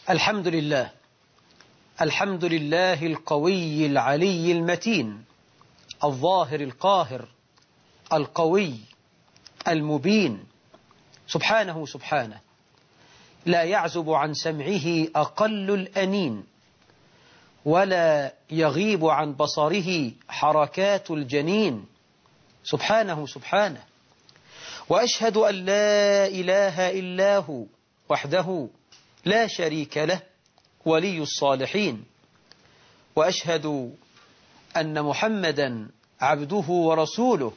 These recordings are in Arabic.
الحمد لله. الحمد لله القوي العلي المتين، الظاهر القاهر القوي المبين، سبحانه سبحانه، لا يعزب عن سمعه أقل الأنين، ولا يغيب عن بصره حركات الجنين، سبحانه سبحانه. وأشهد أن لا إله إلا هو وحده لا شريك له ولي الصالحين، وأشهد أن محمدا عبده ورسوله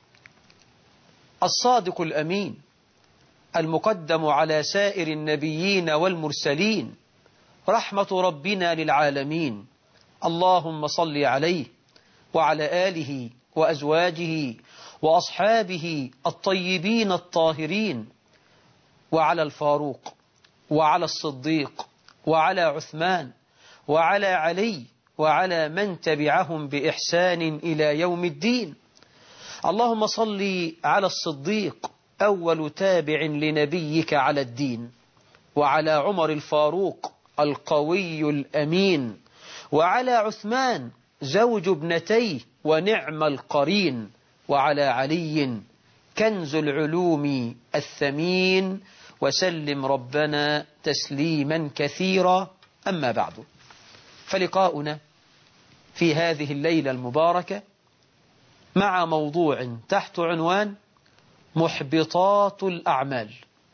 الصادق الأمين، المقدم على سائر النبيين والمرسلين، رحمة ربنا للعالمين. اللهم صل عليه وعلى آله وأزواجه وأصحابه الطيبين الطاهرين، وعلى الفاروق وعلى الصديق وعلى عثمان وعلى علي وعلى من تبعهم بإحسان إلى يوم الدين. اللهم صل على الصديق أول تابع لنبيك على الدين، وعلى عمر الفاروق القوي الأمين، وعلى عثمان زوج ابنتيه ونعم القرين، وعلى علي كنز العلوم الثمين، وسلم ربنا تسليما كثيرا. أما بعد، فلقاؤنا في هذه الليلة المباركة مع موضوع تحت عنوان محبطات الأعمال.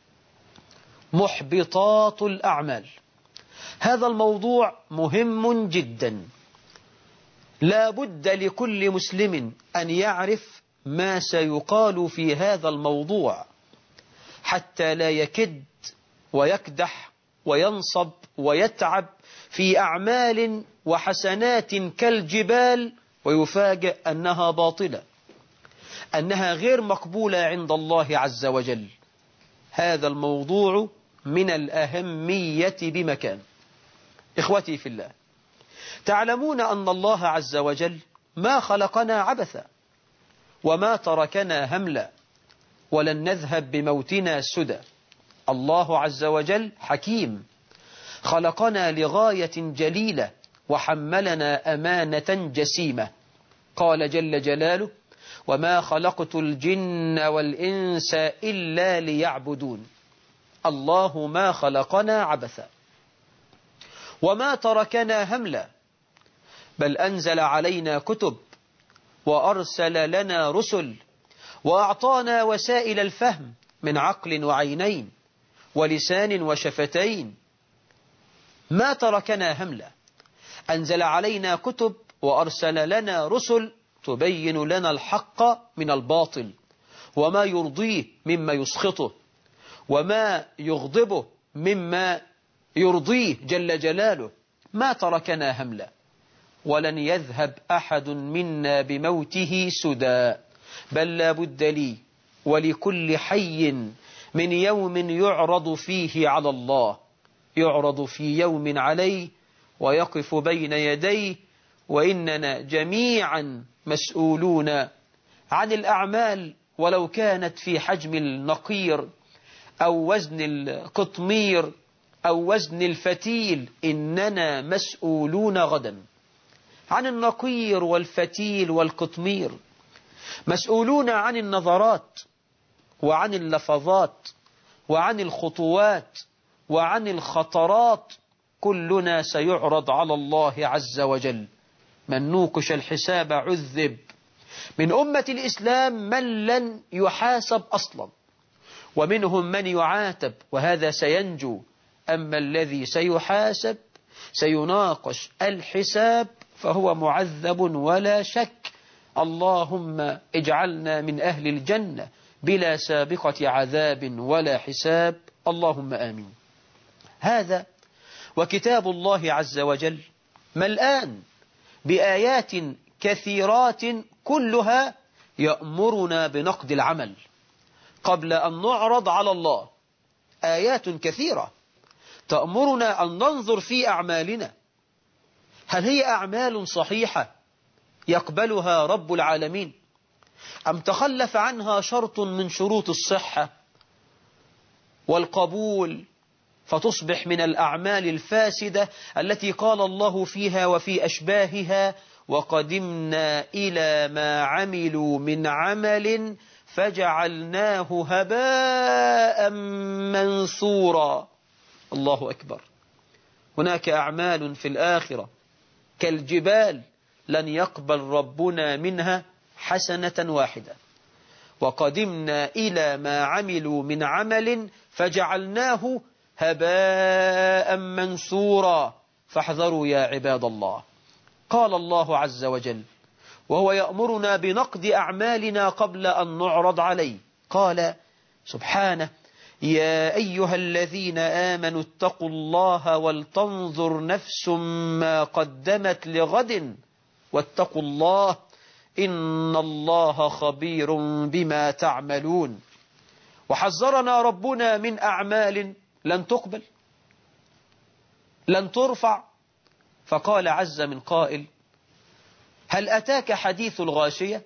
محبطات الأعمال، هذا الموضوع مهم جدا، لا بد لكل مسلم أن يعرف ما سيقال في هذا الموضوع، حتى لا يكد ويكدح وينصب ويتعب في أعمال وحسنات كالجبال، ويفاجأ أنها باطلة، أنها غير مقبولة عند الله عز وجل. هذا الموضوع من الأهمية بمكان. إخوتي في الله، تعلمون أن الله عز وجل ما خلقنا عبثا، وما تركنا هملا، ولن نذهب بموتنا سدى. الله عز وجل حكيم، خلقنا لغاية جليلة، وحملنا أمانة جسيمة. قال جل جلاله: وما خلقت الجن والإنس إلا ليعبدون. الله ما خلقنا عبثا، وما تركنا هملا، بل أنزل علينا كتب، وأرسل لنا رسل، وأعطانا وسائل الفهم من عقل وعينين ولسان وشفتين. ما تركنا هملا، أنزل علينا كتب وأرسل لنا رسل تبين لنا الحق من الباطل، وما يرضيه مما يسخطه، وما يغضبه مما يرضيه جل جلاله. ما تركنا هملا، ولن يذهب أحد منا بموته سدى، بل لا بد لي ولكل حي من يوم يعرض فيه على الله، يعرض في يوم عليه ويقف بين يديه، وإننا جميعا مسؤولون عن الأعمال، ولو كانت في حجم النقير أو وزن القطمير أو وزن الفتيل. إننا مسؤولون غدا عن النقير والفتيل والقطمير، مسؤولون عن النظرات وعن اللفظات وعن الخطوات وعن الخطرات. كلنا سيعرض على الله عز وجل. من نوقش الحساب عذب. من أمة الإسلام من لن يحاسب أصلا، ومنهم من يعاتب، وهذا سينجو. أما الذي سيحاسب سيناقش الحساب فهو معذب ولا شك. اللهم اجعلنا من أهل الجنة بلا سابقة عذاب ولا حساب، اللهم آمين. هذا وكتاب الله عز وجل ملآن بآيات كثيرات كلها يأمرنا بنقد العمل قبل أن نعرض على الله. آيات كثيرة تأمرنا أن ننظر في أعمالنا، هل هي أعمال صحيحة يقبلها رب العالمين، أم تخلف عنها شرط من شروط الصحة والقبول فتصبح من الأعمال الفاسدة التي قال الله فيها وفي أشباهها: وقدمنا إلى ما عملوا من عمل فجعلناه هباء منثورا. الله أكبر. هناك أعمال في الآخرة كالجبال لن يقبل ربنا منها حسنة واحدة. وقدمنا إلى ما عملوا من عمل فجعلناه هباء منثورا. فاحذروا يا عباد الله. قال الله عز وجل وهو يأمرنا بنقد أعمالنا قبل أن نعرض عليه، قال سبحانه: يا أيها الذين آمنوا اتقوا الله ولتنظر نفس ما قدمت لغد واتقوا الله إن الله خبير بما تعملون. وحذرنا ربنا من أعمال لن تقبل، لن ترفع. فقال عز من قائل: هل أتاك حديث الغاشية؟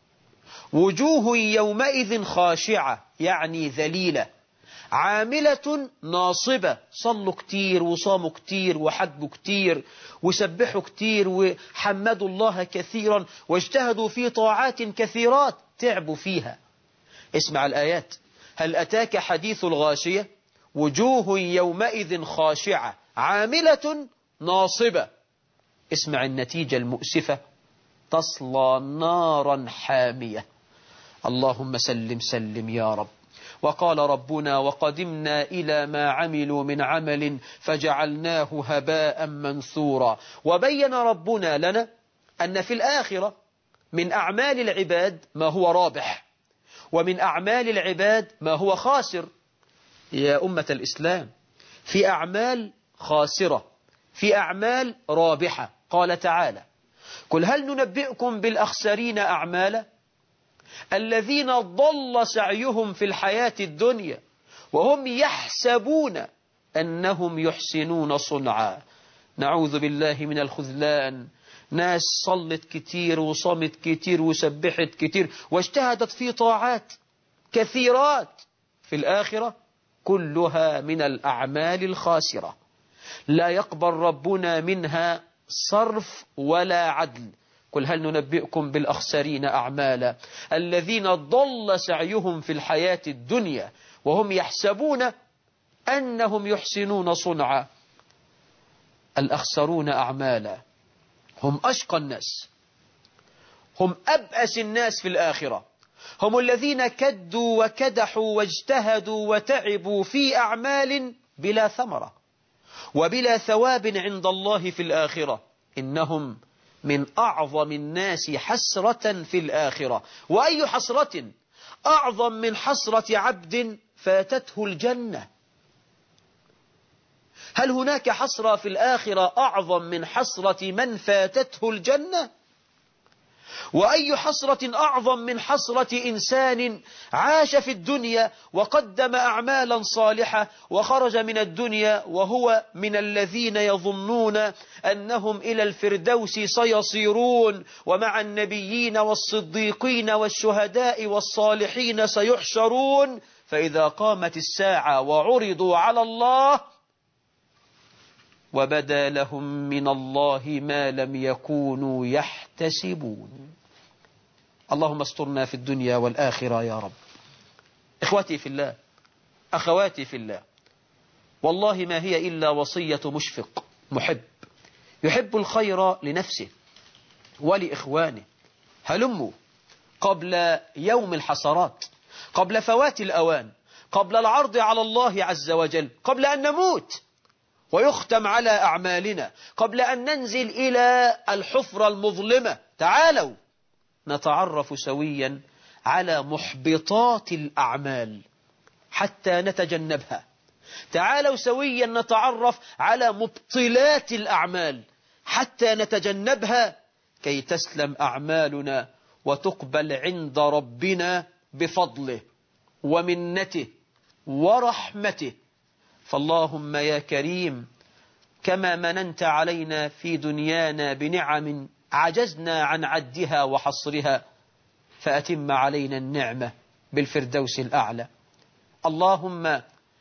وجوه يومئذ خاشعة، يعني ذليلة، عاملة ناصبة. صلوا كتير وصاموا كتير وحجوا كتير وسبحوا كتير وحمدوا الله كثيرا واجتهدوا في طاعات كثيرات، تعبوا فيها. اسمع الآيات: هل أتاك حديث الغاشية؟ وجوه يومئذ خاشعة عاملة ناصبة. اسمع النتيجة المؤسفة: تصلى نارا حامية. اللهم سلم سلم يا رب. وقال ربنا: وقدمنا إلى ما عملوا من عمل فجعلناه هباء منثورا. وبين ربنا لنا أن في الآخرة من أعمال العباد ما هو رابح، ومن أعمال العباد ما هو خاسر. يا أمة الإسلام، في أعمال خاسرة، في أعمال رابحة. قال تعالى: قل هل ننبئكم بالأخسرين أعمالا الذين ضل سعيهم في الحياة الدنيا وهم يحسبون أنهم يحسنون صنعا. نعوذ بالله من الخذلان. ناس صلت كتير وصمت كتير وسبحت كتير واجتهدت في طاعات كثيرات، في الآخرة كلها من الأعمال الخاسرة، لا يقبل ربنا منها صرف ولا عدل. قل هل ننبئكم بالأخسرين أعمالا الذين ضل سعيهم في الحياة الدنيا وهم يحسبون أنهم يحسنون صنعا. الأخسرون أعمالا هم أشقى الناس، هم أبأس الناس في الآخرة، هم الذين كدوا وكدحوا واجتهدوا وتعبوا في أعمال بلا ثمرة وبلا ثواب عند الله في الآخرة. إنهم من أعظم الناس حسرة في الآخرة. وأي حسرة أعظم من حسرة عبد فاتته الجنة؟ هل هناك حسرة في الآخرة أعظم من حسرة من فاتته الجنة؟ وأي حسرة أعظم من حسرة إنسان عاش في الدنيا وقدم أعمالا صالحة وخرج من الدنيا وهو من الذين يظنون أنهم إلى الفردوس سيصيرون ومع النبيين والصديقين والشهداء والصالحين سيحشرون، فإذا قامت الساعة وعرضوا على الله وبدا لهم من الله ما لم يكونوا يحتسبون. اللهم استرنا في الدنيا والآخرة يا رب. إخوتي في الله، أخواتي في الله، والله ما هي إلا وصية مشفق محب يحب الخير لنفسه ولإخوانه. هلموا قبل يوم الحسرات، قبل فوات الأوان، قبل العرض على الله عز وجل، قبل أن نموت ويختم على أعمالنا، قبل أن ننزل إلى الحفرة المظلمة. تعالوا نتعرف سويا على محبطات الأعمال حتى نتجنبها. تعالوا سويا نتعرف على مبطلات الأعمال حتى نتجنبها، كي تسلم أعمالنا وتقبل عند ربنا بفضله ومنته ورحمته. فاللهم يا كريم، كما مننت علينا في دنيانا بنعم عجزنا عن عدها وحصرها، فأتم علينا النعمة بالفردوس الأعلى. اللهم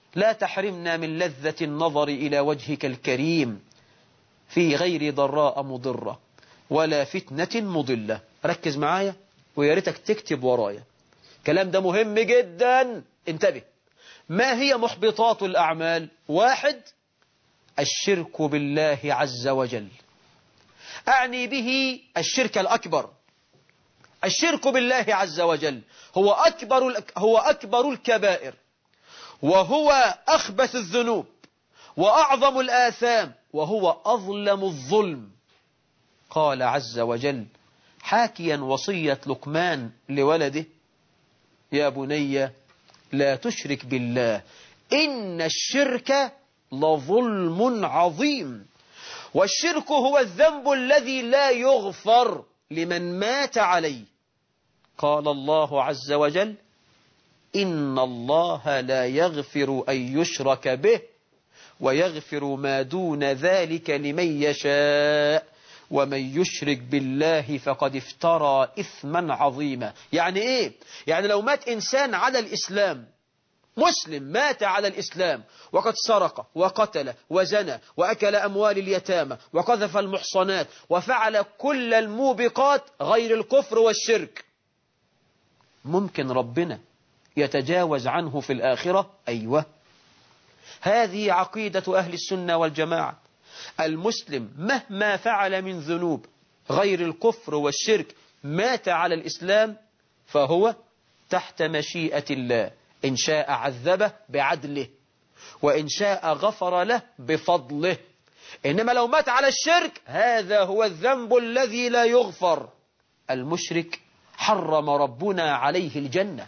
لا تحرمنا من لذة النظر إلى وجهك الكريم في غير ضراء مضرة ولا فتنة مضلة. ركز معايا وياريتك تكتب ورايا، كلام ده مهم جدا، انتبه. ما هي محبطات الأعمال؟ 1. الشرك بالله عز وجل، أعني به الشرك الأكبر. الشرك بالله عز وجل هو أكبر الكبائر، وهو أخبث الذنوب، وأعظم الآثام، وهو أظلم الظلم. قال عز وجل حاكيا وصية لقمان لولده: يا بني لا تشرك بالله إن الشرك لظلم عظيم. والشرك هو الذنب الذي لا يغفر لمن مات عليه. قال الله عز وجل: إن الله لا يغفر أن يشرك به ويغفر ما دون ذلك لمن يشاء ومن يشرك بالله فقد افترى إثما عظيما. يعني إيه؟ يعني لو مات إنسان على الإسلام، مسلم مات على الإسلام وقد سرق وقتل وزنى وأكل أموال اليتامى وقذف المحصنات وفعل كل الموبقات غير الكفر والشرك، ممكن ربنا يتجاوز عنه في الآخرة؟ أيوة. هذه عقيدة أهل السنة والجماعة. المسلم مهما فعل من ذنوب غير الكفر والشرك مات على الإسلام فهو تحت مشيئة الله، إن شاء عذبه بعدله وإن شاء غفر له بفضله. إنما لو مات على الشرك هذا هو الذنب الذي لا يغفر. المشرك حرم ربنا عليه الجنة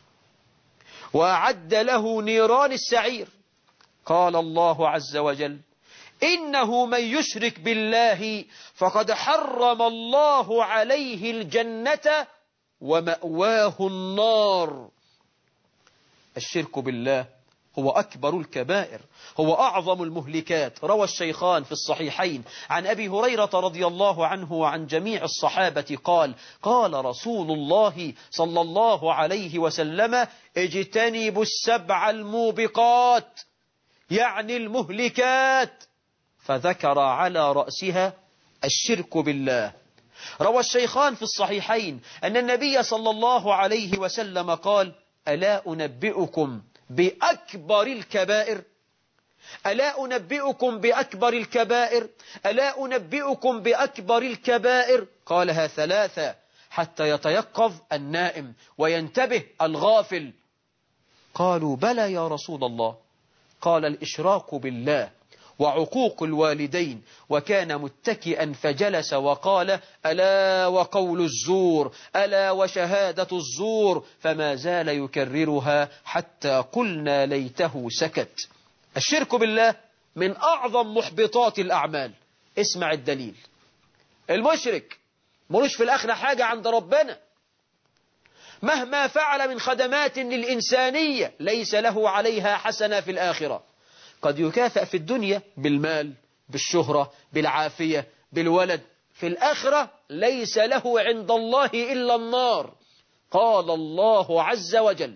وأعد له نيران السعير. قال الله عز وجل: إنه من يشرك بالله فقد حرم الله عليه الجنة ومأواه النار. الشرك بالله هو أكبر الكبائر، هو أعظم المهلكات. روى الشيخان في الصحيحين عن أبي هريرة رضي الله عنه وعن جميع الصحابة قال: قال رسول الله صلى الله عليه وسلم: اجتنبوا السبع الموبقات، يعني المهلكات، فذكر على رأسها الشرك بالله. روى الشيخان في الصحيحين أن النبي صلى الله عليه وسلم قال: ألا أنبئكم بأكبر الكبائر؟ ألا أنبئكم بأكبر الكبائر؟ ألا أنبئكم بأكبر الكبائر؟ قالها 3 حتى يتيقظ النائم وينتبه الغافل. قالوا: بلى يا رسول الله. قال: الإشراك بالله وعقوق الوالدين. وكان متكئا فجلس وقال: ألا وقول الزور، ألا وشهادة الزور، فما زال يكررها حتى قلنا ليته سكت. الشرك بالله من أعظم محبطات الأعمال. اسمع الدليل: المشرك ملوش في الآخرة حاجة عند ربنا، مهما فعل من خدمات للإنسانية ليس له عليها حسنة في الآخرة. قد يكافئ في الدنيا بالمال، بالشهرة، بالعافية، بالولد، في الآخرة ليس له عند الله إلا النار. قال الله عز وجل: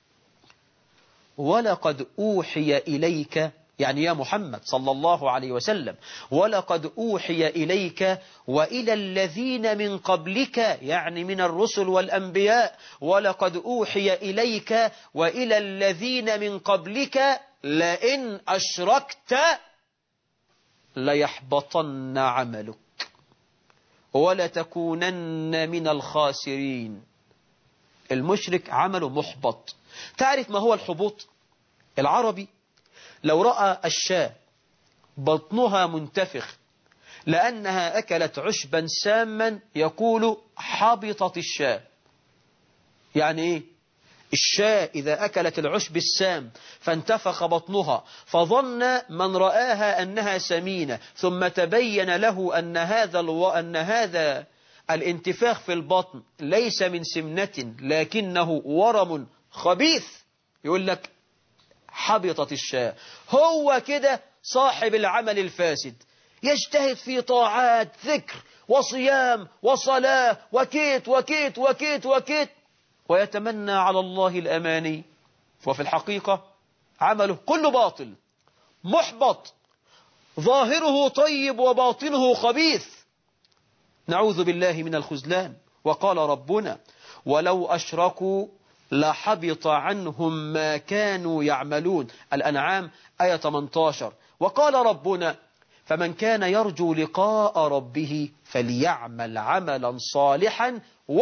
ولقد أوحي إليك، يعني يا محمد صلى الله عليه وسلم، ولقد أوحي إليك وإلى الذين من قبلك، يعني من الرسل والأنبياء، ولقد أوحي إليك وإلى الذين من قبلك لئن أشركت ليحبطن عملك ولتكونن من الخاسرين. المشرك عمله محبط. تعرف ما هو الحبوط؟ العربي لو رأى الشاة بطنها منتفخ لأنها أكلت عشبا ساما يقول: حبطت الشاة. يعني إيه؟ الشاة إذا أكلت العشب السام فانتفخ بطنها فظن من رآها أنها سمينة، ثم تبين له أن هذا الانتفاخ في البطن ليس من سمنة لكنه ورم خبيث، يقول لك حبطت الشاة. هو كده صاحب العمل الفاسد، يجتهد في طاعات ذكر وصيام وصلاة وكيت وكيت وكيت وكيت، ويتمنى على الله الأماني، وفي الحقيقة عمله كله باطل محبط، ظاهره طيب وباطنه خبيث، نعوذ بالله من الخذلان. وقال ربنا ولو أشركوا لحبط عنهم ما كانوا يعملون، الأنعام آية 18. وقال ربنا فمن كان يرجو لقاء ربه فليعمل عملا صالحا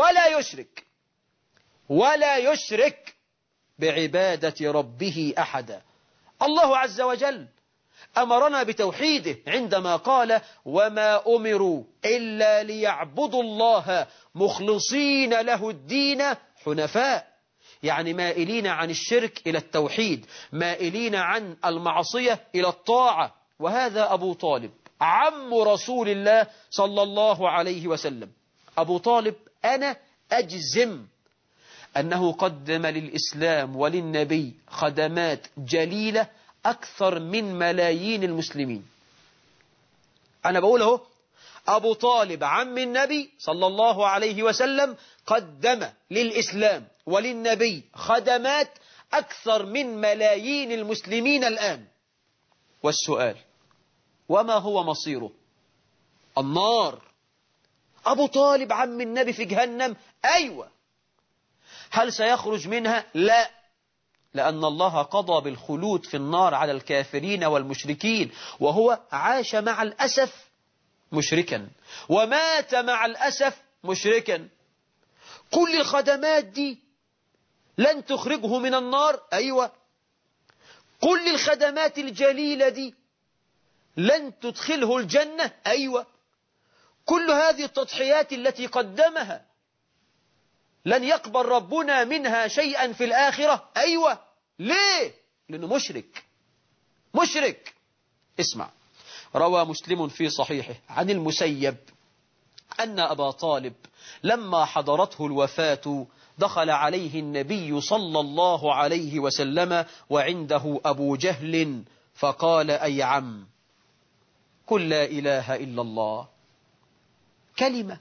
ولا يشرك بعبادة ربه أحدا. الله عز وجل أمرنا بتوحيده عندما قال وما أمروا إلا ليعبدوا الله مخلصين له الدين حنفاء، يعني مائلين عن الشرك إلى التوحيد، مائلين عن المعصية إلى الطاعة. وهذا أبو طالب عم رسول الله صلى الله عليه وسلم. أبو طالب أنا أجزم أنه قدم للإسلام وللنبي خدمات جليلة أكثر من ملايين المسلمين. أنا بقوله أبو طالب عم النبي صلى الله عليه وسلم قدم للإسلام وللنبي خدمات أكثر من ملايين المسلمين الآن. والسؤال وما هو مصيره؟ النار. أبو طالب عم النبي في جهنم، أيوة. هل سيخرج منها؟ لا، لأن الله قضى بالخلود في النار على الكافرين والمشركين، وهو عاش مع الأسف مشركا ومات مع الأسف مشركا. كل الخدمات دي لن تخرجه من النار، أيوة. كل الخدمات الجليلة دي لن تدخله الجنة، أيوة. كل هذه التضحيات التي قدمها لن يقبل ربنا منها شيئا في الآخرة، أيوة. ليه؟ لأنه مشرك. اسمع، روى مسلم في صحيحه عن المسيب أن أبا طالب لما حضرته الوفاة دخل عليه النبي صلى الله عليه وسلم وعنده أبو جهل، فقال أي عم قل لا إله إلا الله، كلمة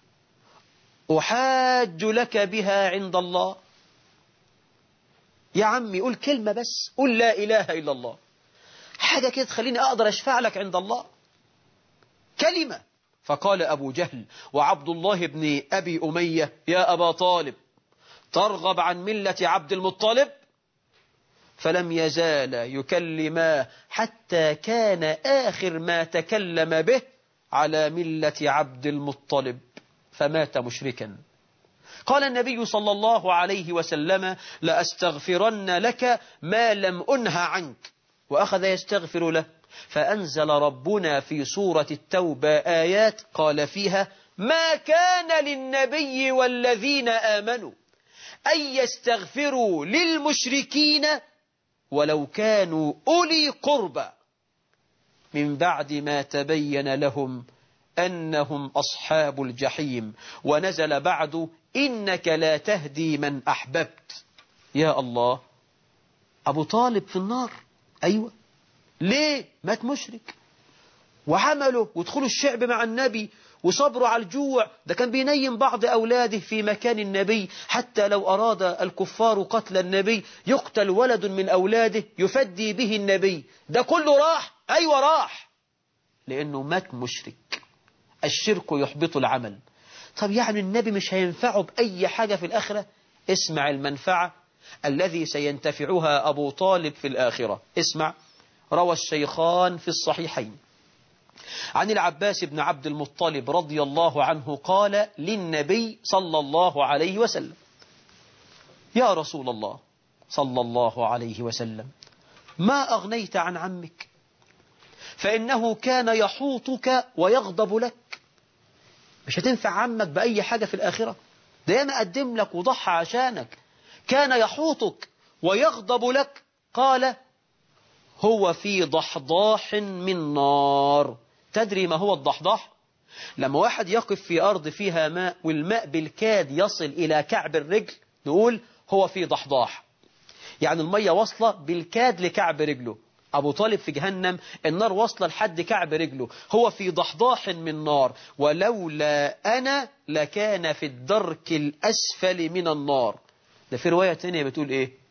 أحاج لك بها عند الله. يا عمي قل كلمة بس، قل لا إله إلا الله، حاجة كده تخليني أقدر أشفع لك عند الله، كلمة. فقال أبو جهل وعبد الله بن أبي أمية يا أبا طالب ترغب عن ملة عبد المطلب؟ فلم يزال يكلما حتى كان آخر ما تكلم به على ملة عبد المطلب، فمات مشركا. قال النبي صلى الله عليه وسلم لأستغفرن لك ما لم أنه عنك، وأخذ يستغفر له، فأنزل ربنا في سورة التوبة آيات قال فيها ما كان للنبي والذين آمنوا أن يستغفروا للمشركين ولو كانوا أولي قربى من بعد ما تبين لهم أنهم أصحاب الجحيم، ونزل بعد إنك لا تهدي من أحببت. يا الله، أبو طالب في النار، أيوة. ليه؟ مات مشرك، وعمله ودخلوا الشعب مع النبي وصبروا على الجوع، ده كان بينيم بعض أولاده في مكان النبي، حتى لو أراد الكفار قتل النبي يقتل ولد من أولاده يفدي به النبي. ده كله راح، أيوة راح، لأنه مات مشرك. الشرك يحبط العمل. طب يعني النبي مش هينفعه بأي حاجة في الآخرة؟ اسمع المنفعة الذي سينتفعها أبو طالب في الآخرة. اسمع، روى الشيخان في الصحيحين عن العباس بن عبد المطلب رضي الله عنه قال للنبي صلى الله عليه وسلم يا رسول الله صلى الله عليه وسلم ما أغنيت عن عمك فإنه كان يحوطك ويغضب لك. مش هتنفع عمك بأي حاجة في الآخرة، ده ياما قدم لك وضحى عشانك، كان يحوطك ويغضب لك. قال هو في ضحضاح من نار. تدري ما هو الضحضاح؟ لما واحد يقف في أرض فيها ماء والماء بالكاد يصل إلى كعب الرجل نقول هو في ضحضاح، يعني المية واصلة بالكاد لكعب رجله. أبو طالب في جهنم النار واصلة لحد كعب رجله، هو في ضحضاح من نار، ولولا أنا لكان في الدرك الأسفل من النار. ده في رواية تانية بتقول إيه؟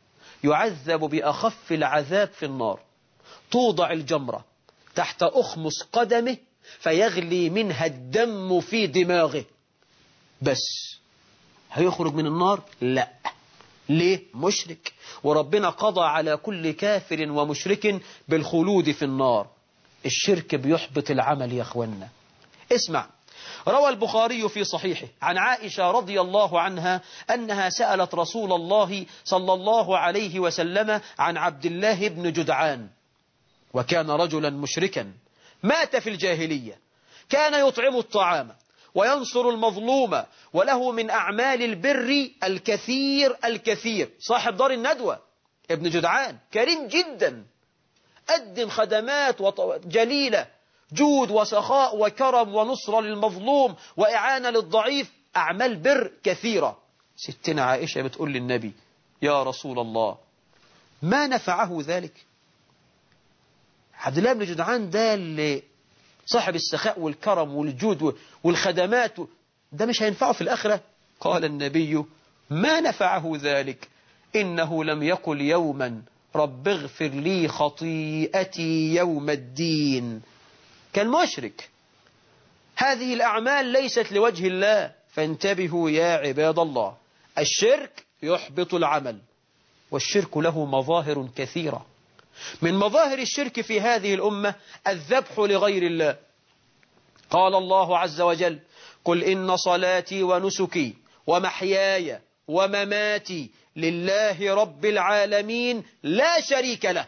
يعذب بأخف العذاب في النار، توضع الجمرة تحت أخمص قدمه فيغلي منها الدم في دماغه، بس هيخرج من النار؟ لا. ليه؟ مشرك، وربنا قضى على كل كافر ومشرك بالخلود في النار. الشرك بيحبط العمل يا أخوانا. اسمع، روى البخاري في صحيحه عن عائشة رضي الله عنها أنها سألت رسول الله صلى الله عليه وسلم عن عبد الله بن جدعان، وكان رجلا مشركا مات في الجاهلية، كان يطعم الطعام وينصر المظلوم، وله من أعمال البر الكثير، صاحب دار الندوة ابن جدعان كريم جدا، قدم خدمات جليلة، جود وسخاء وكرم ونصرة للمظلوم وإعانة للضعيف، أعمال بر كثيرة. ستنا عائشة بتقول للنبي: يا رسول الله، ما نفعه ذلك؟ عبد الله بن جدعان ده اللي صاحب السخاء والكرم والجود والخدمات، ده مش هينفعه في الآخرة؟ قال النبي: ما نفعه ذلك، إنه لم يقل يوما رب اغفر لي خطيئتي يوم الدين. كان مشرك. هذه الأعمال ليست لوجه الله، فانتبهوا يا عباد الله. الشرك يحبط العمل، والشرك له مظاهر كثيرة. من مظاهر الشرك في هذه الأمة الذبح لغير الله. قال الله عز وجل: قل إن صلاتي ونسكي ومحياي ومماتي لله رب العالمين لا شريك له.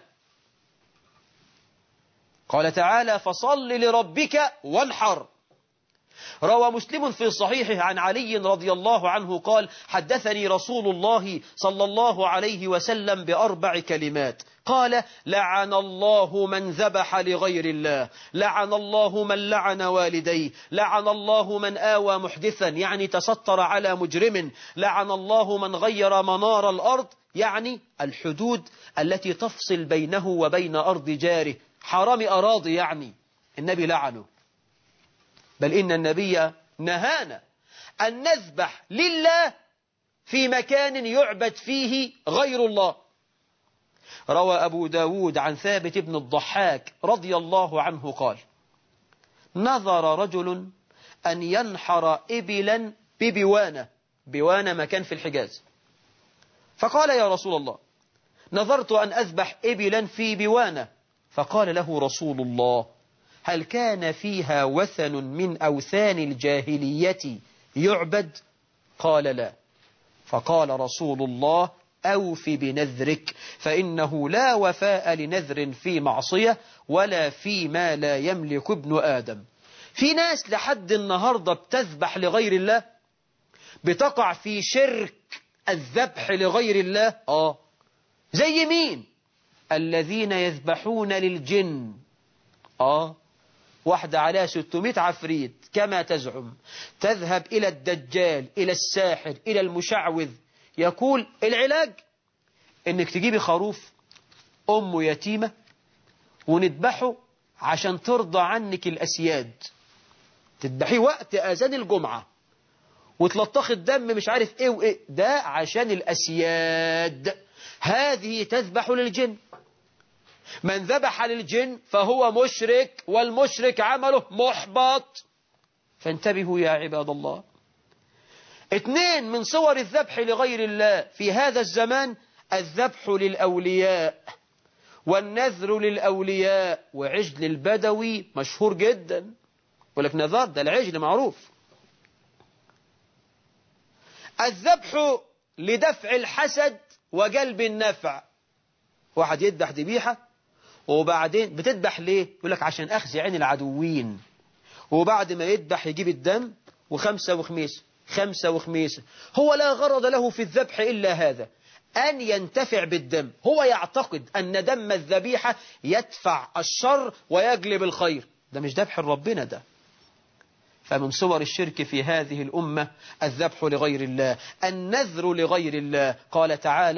قال تعالى: فصل لربك وانحر. روى مسلم في صحيحه عن علي رضي الله عنه قال: حدثني رسول الله صلى الله عليه وسلم بأربع كلمات، قال: لعن الله من ذبح لغير الله، لعن الله من لعن والديه، لعن الله من آوى محدثا يعني تستر على مجرم، لعن الله من غير منار الأرض يعني الحدود التي تفصل بينه وبين أرض جاره، حرام أراضي يعني النبي لعنه. بل إن النبي نهانا أن نذبح لله في مكان يعبد فيه غير الله. روى أبو داود عن ثابت بن الضحاك رضي الله عنه قال: نظر رجل أن ينحر إبلا ببوانة، بوانة مكان في الحجاز، فقال: يا رسول الله، نظرت أن أذبح إبلا في بوانة. فقال له رسول الله: هل كان فيها وثن من أوثان الجاهلية يعبد؟ قال: لا. فقال رسول الله: أوف بنذرك، فإنه لا وفاء لنذر في معصية ولا فيما لا يملك ابن آدم. في ناس لحد النهاردة بتذبح لغير الله، بتقع في شرك الذبح لغير الله. زي مين؟ الذين يذبحون للجن. واحدة عليها 600 عفريت كما تزعم، تذهب إلى الدجال، إلى الساحر، إلى المشعوذ، يقول العلاج إنك تجيبي خروف أمه يتيمة ونذبحه عشان ترضى عنك الأسياد، تذبحيه وقت آذان الجمعة وتلطخ الدم مش عارف إيه وإيه، ده عشان الأسياد. هذه تذبح للجن. من ذبح للجن فهو مشرك، والمشرك عمله محبط. فانتبهوا يا عباد الله. 2 من صور الذبح لغير الله في هذا الزمان الذبح للأولياء والنذر للأولياء. وعجل البدوي مشهور جدا، ولك نذر ده العجل معروف. الذبح لدفع الحسد وجلب النفع. واحد يذبح ذبيحة وبعدين بتذبح ليه؟ يقول لك عشان أخزي عين العدوين، وبعد ما يذبح يجيب الدم وخمسة وخميسة. هو لا غرض له في الذبح إلا هذا، أن ينتفع بالدم. هو يعتقد أن دم الذبيحة يدفع الشر ويجلب الخير. ده مش ذبح ربنا ده. فمن صور الشرك في هذه الأمة الذبح لغير الله، النذر لغير الله. قال تعالى: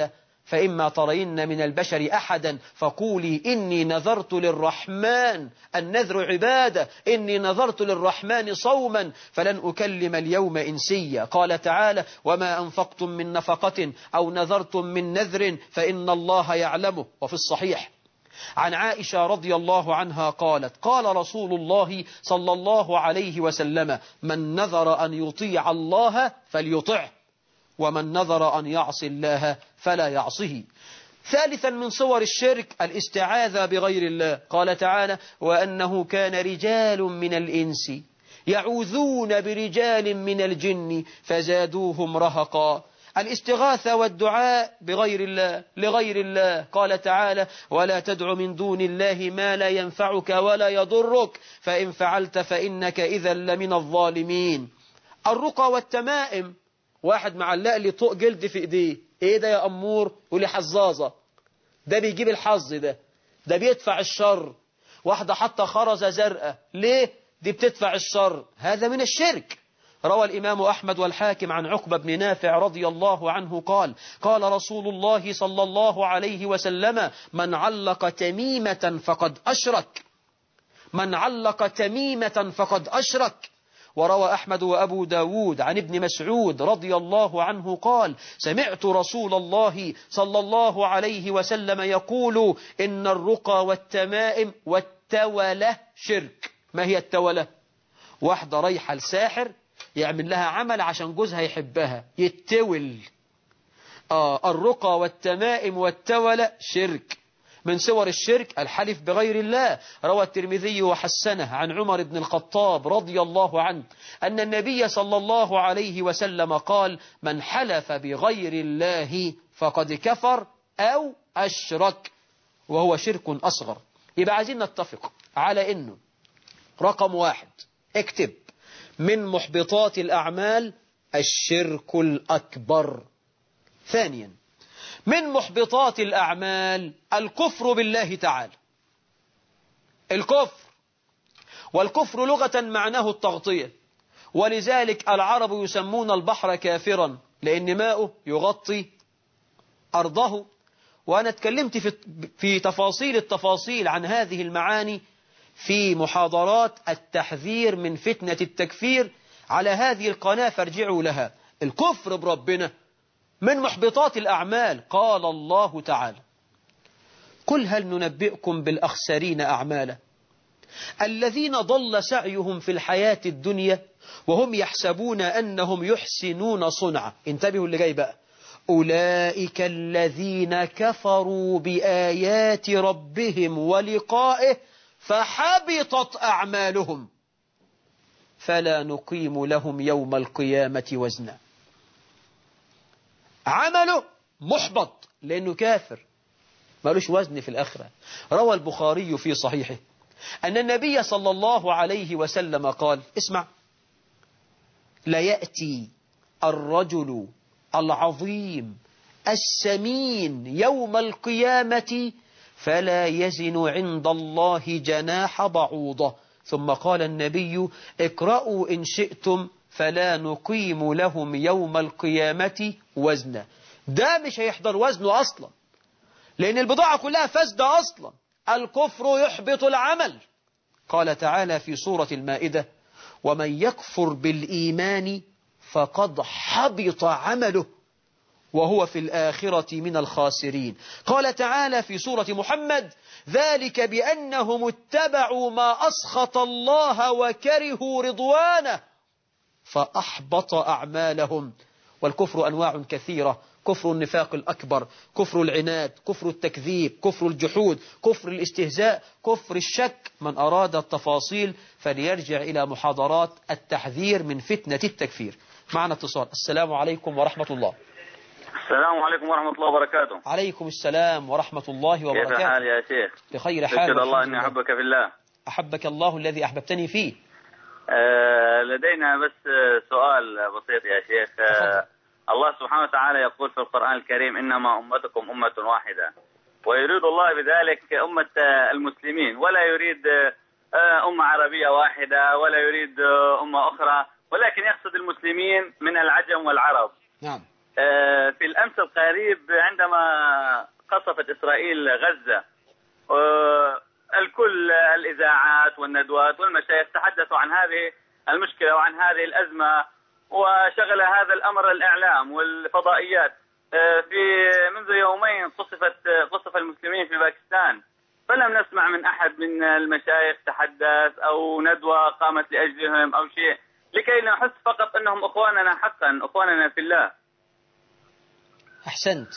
فإما ترين من البشر أحدا فقولي إني نذرت للرحمن، النذر عبادة، إني نذرت للرحمن صوما فلن أكلم اليوم إنسيا. قال تعالى وما أنفقتم من نفقة أو نذرتم من نذر فإن الله يعلمه. وفي الصحيح عن عائشة رضي الله عنها قالت قال رسول الله صلى الله عليه وسلم من نذر أن يطيع الله فليطعه ومن نذر أن يعصي الله فلا يعصه. ثالثا من صور الشرك الاستعاذة بغير الله. قال تعالى وأنه كان رجال من الإنس يعوذون برجال من الجن فزادوهم رهقا. الاستغاثة والدعاء بغير الله لغير الله. قال تعالى ولا تدع من دون الله ما لا ينفعك ولا يضرك فإن فعلت فإنك إذا لمن الظالمين. الرقى والتمائم، واحد معلق لي طوق جلد في ايديه، ايه ده يا امور؟ يقول لي حظاظه، ده بيجيب الحظ، ده بيدفع الشر. واحده حاطه خرزه زرقاء، ليه؟ دي بتدفع الشر. هذا من الشرك. روى الإمام أحمد والحاكم عن عقبة بن نافع رضي الله عنه قال قال رسول الله صلى الله عليه وسلم من علق تميمة فقد أشرك، من علق تميمة فقد أشرك. وروى أحمد وأبو داود عن ابن مسعود رضي الله عنه قال سمعت رسول الله صلى الله عليه وسلم يقول إن الرقى والتمائم والتولة شرك. ما هي التولة؟ واحدة رايحة الساحر يعمل لها عمل عشان جوزها يحبها، يتول. الرقى والتمائم والتولة شرك. من صور الشرك الحلف بغير الله. روى الترمذي وحسنه عن عمر بن الخطاب رضي الله عنه أن النبي صلى الله عليه وسلم قال من حلف بغير الله فقد كفر أو أشرك، وهو شرك أصغر. يبقى عايزين نتفق على إنه رقم واحد، اكتب من محبطات الأعمال الشرك الأكبر. ثانيا من محبطات الأعمال الكفر بالله تعالى. الكفر، والكفر لغة معناه التغطية، ولذلك العرب يسمون البحر كافرا لأن ماؤه يغطي أرضه. وأنا اتكلمت في تفاصيل التفاصيل عن هذه المعاني في محاضرات التحذير من فتنة التكفير على هذه القناة فارجعوا لها. الكفر بربنا من محبطات الأعمال. قال الله تعالى قل هل ننبئكم بالأخسرين أعمالا الذين ضل سعيهم في الحياة الدنيا وهم يحسبون أنهم يحسنون صنعا. انتبهوا اللي جاي بقى. أولئك الذين كفروا بآيات ربهم ولقائه فحبطت أعمالهم فلا نقيم لهم يوم القيامة وزنا. عمله محبط لأنه كافر، مالوش وزن في الآخرة. روى البخاري في صحيحه أن النبي صلى الله عليه وسلم قال اسمع ليأتي الرجل العظيم السمين يوم القيامة فلا يزن عند الله جناح بعوضة. ثم قال النبي اقرأوا إن شئتم فلا نقيم لهم يوم القيامة وزنا. ده مش هيحضر وزنه أصلا لأن البضاعة كلها فاسدة أصلا. الكفر يحبط العمل. قال تعالى في سورة المائدة ومن يكفر بالإيمان فقد حبط عمله وهو في الآخرة من الخاسرين. قال تعالى في سورة محمد ذلك بأنهم اتبعوا ما أسخط الله وكرهوا رضوانه فأحبط أعمالهم. والكفر أنواع كثيرة: كفر النفاق الأكبر، كفر العناد، كفر التكذيب، كفر الجحود، كفر الاستهزاء، كفر الشك. من أراد التفاصيل فليرجع إلى محاضرات التحذير من فتنة التكفير. معنا اتصال. السلام عليكم ورحمة الله. السلام عليكم ورحمة الله وبركاته. عليكم السلام ورحمة الله وبركاته. كيف الحال يا شيخ؟ بخير حال. أشهد الله أني أحبك في الله. أحبك الله الذي أحببتني فيه. لدينا بس سؤال بسيط يا شيخ. الله سبحانه وتعالى يقول في القرآن الكريم إنما أمتكم أمة واحدة، ويريد الله بذلك أمة المسلمين، ولا يريد أمة عربية واحدة ولا يريد أمة أخرى، ولكن يقصد المسلمين من العجم والعرب. نعم. في الأمس القريب عندما قصفت إسرائيل غزة، الكل الإذاعات والندوات والمشايخ تحدثوا عن هذه المشكلة وعن هذه الأزمة، وشغل هذا الأمر الإعلام والفضائيات. في منذ يومين قصف المسلمين في باكستان، فلم نسمع من أحد من المشايخ تحدث أو ندوة قامت لأجلهم أو شيء، لكي نحس فقط أنهم أخواننا حقا، أخواننا في الله. أحسنت.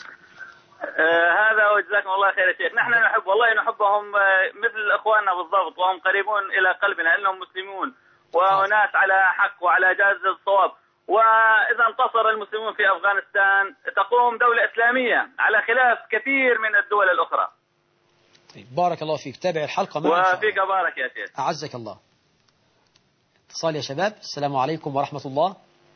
هذا وجزاكم الله خير يا شيخ. نحن نحب والله نحبهم مثل أخواننا بالضبط، وهم قريبون إلى قلبنا لأنهم مسلمون وناس على حق وعلى جاز الصواب. وإذا انتصر المسلمون في أفغانستان تقوم دولة إسلامية على خلاف كثير من الدول الأخرى. طيب بارك الله فيك، تابع الحلقة معنا. وفيك بارك يا شيخ. أعزك الله. اتصال يا شباب. السلام عليكم ورحمة الله.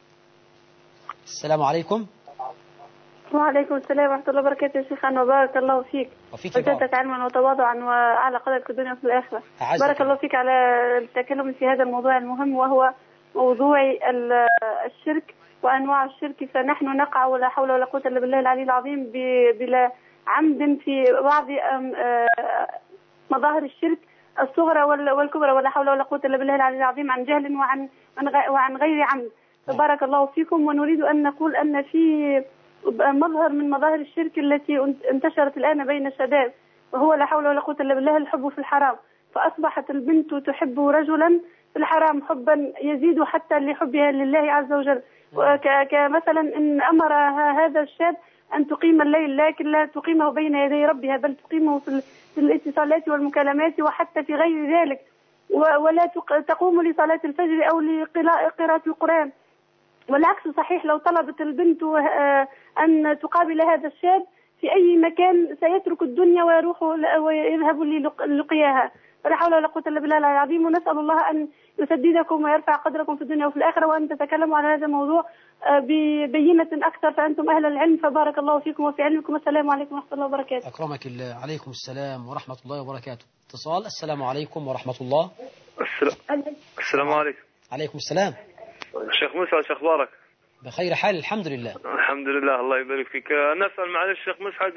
السلام عليكم. وعليكم السلام ورحمة الله وبركاته يا شيخنا، وبارك الله فيك وزادك علما وتواضعا وأعلى قدرك في الدنيا وفي الآخرة. بارك الله فيك على التكلم في هذا الموضوع المهم، وهو موضوع الشرك وأنواع الشرك. فنحن نقع ولا حول ولا قوة إلا بالله العلي العظيم بلا عمد في بعض مظاهر الشرك الصغرى والكبرى، ولا حول ولا قوة إلا بالله العلي العظيم، عن جهل وعن غير عمد. فبارك الله فيكم. ونريد أن نقول أن في مظهر من مظاهر الشرك التي انتشرت الآن بين الشباب، وهو لا حول ولا قوة إلا بالله الحب في الحرام. فأصبحت البنت تحب رجلا في الحرام حبا يزيد حتى لحبها لله عز وجل. كمثلا إن أمرها هذا الشاب أن تقيم الليل، لكن لا تقيمه بين يدي ربها، بل تقيمه في الاتصالات والمكالمات وحتى في غير ذلك، ولا تقوم لصلاة الفجر أو لقراءة القرآن. والعكس صحيح، لو طلبت البنت أن تقابل هذا الشاب في أي مكان سيترك الدنيا ويروح ويذهب للقياها. فلا حول ولا قوة إلا بالله العظيم. ونسأل الله أن يسددكم ويرفع قدركم في الدنيا وفي الآخرة، وأن تتكلموا على هذا الموضوع ببينة أكثر، فأنتم أهل العلم. فبارك الله فيكم وفي علمكم. السلام عليكم ورحمة الله وبركاته. أكرمك الله. عليكم السلام ورحمة الله وبركاته. اتصال. السلام عليكم ورحمة الله. السلام عليكم. عليكم السلام. شيخ موسى، شو أخبارك؟ بخير حال الحمد لله. الحمد لله، الله يبارك فيك. نسأل معلش شيخ مسعد،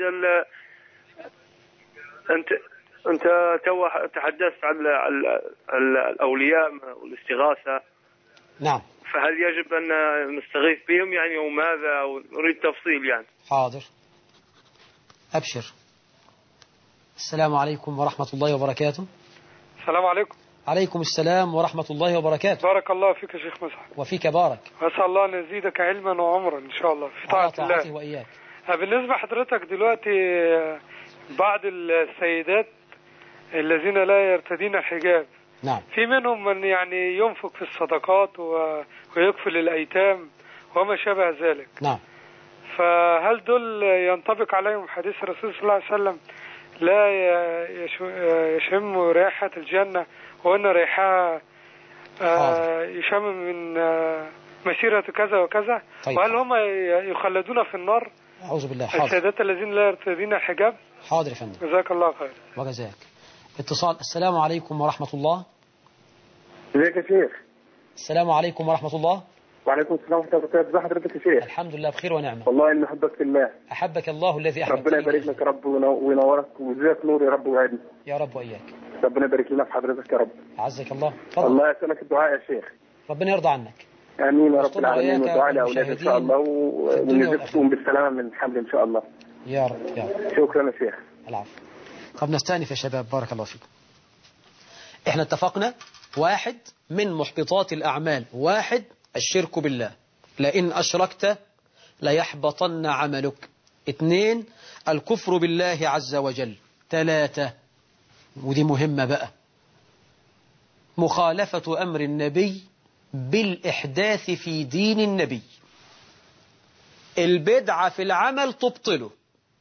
أنت تحدثت عن الأولياء والاستغاثة. نعم. فهل يجب أن نستغيث بهم يعني، وماذا؟ ونريد تفصيل يعني. حاضر، أبشر. السلام عليكم ورحمة الله وبركاته. السلام عليكم. عليكم السلام ورحمة الله وبركاته. بارك الله فيك يا شيخ مسعد. وفيك بارك. أسأل الله أن يزيدك علما وعمرا إن شاء الله في طاعة الله. وإياك. بالنسبة حضرتك دلوقتي، بعض السيدات الذين لا يرتدين الحجاب، نعم، في منهم من يعني ينفق في الصدقات ويكفل الأيتام وما شابه ذلك. نعم. فهل دول ينطبق عليهم حديث الرسول صلى الله عليه وسلم لا يشم رائحة الجنة وأن ريحها يشم من مسيرة كذا وكذا؟ طيب. وهل هم يخلدون في النار؟ أعوذ بالله. حاضر. السيدات الذين لا يرتدين الحجاب. حاضر يا فندم. جزاك الله خير. وجزاك. اتصال. السلام عليكم ورحمة الله. ازيك يا شيخ؟ السلام عليكم ورحمة الله. وعليكم السلام ورحمة الله وبركاته. ازي حضرتك يا شيخ؟ الحمد لله بخير ونعمة. والله إني أحبك في الله. أحبك الله الذي أحببتني. ربنا يبارك لك يا رب وينورك ويجزاك نور يا رب ويعينك. يا رب وإياك. ربنا يبارك لنا في حضرتك يا رب. أعزك الله. تفضل. الله يسألك الدعاء يا شيخ. ربنا يرضى عنك. آمين يا رب العالمين. والدعاء لأولاد إن شاء الله، ونجزكم بالسلامة من الحمل إن شاء الله. يا رب يا رب. شكرا يا شيخ. العفو. طب نستأنف يا شباب، بارك الله فيكم. احنا اتفقنا، واحد من محبطات الأعمال، واحد الشرك بالله، لئن أشركت ليحبطن عملك. 2 الكفر بالله عز وجل. 3 ودي مهمة بقى، مخالفة أمر النبي بالإحداث في دين النبي. البدعة في العمل تبطله،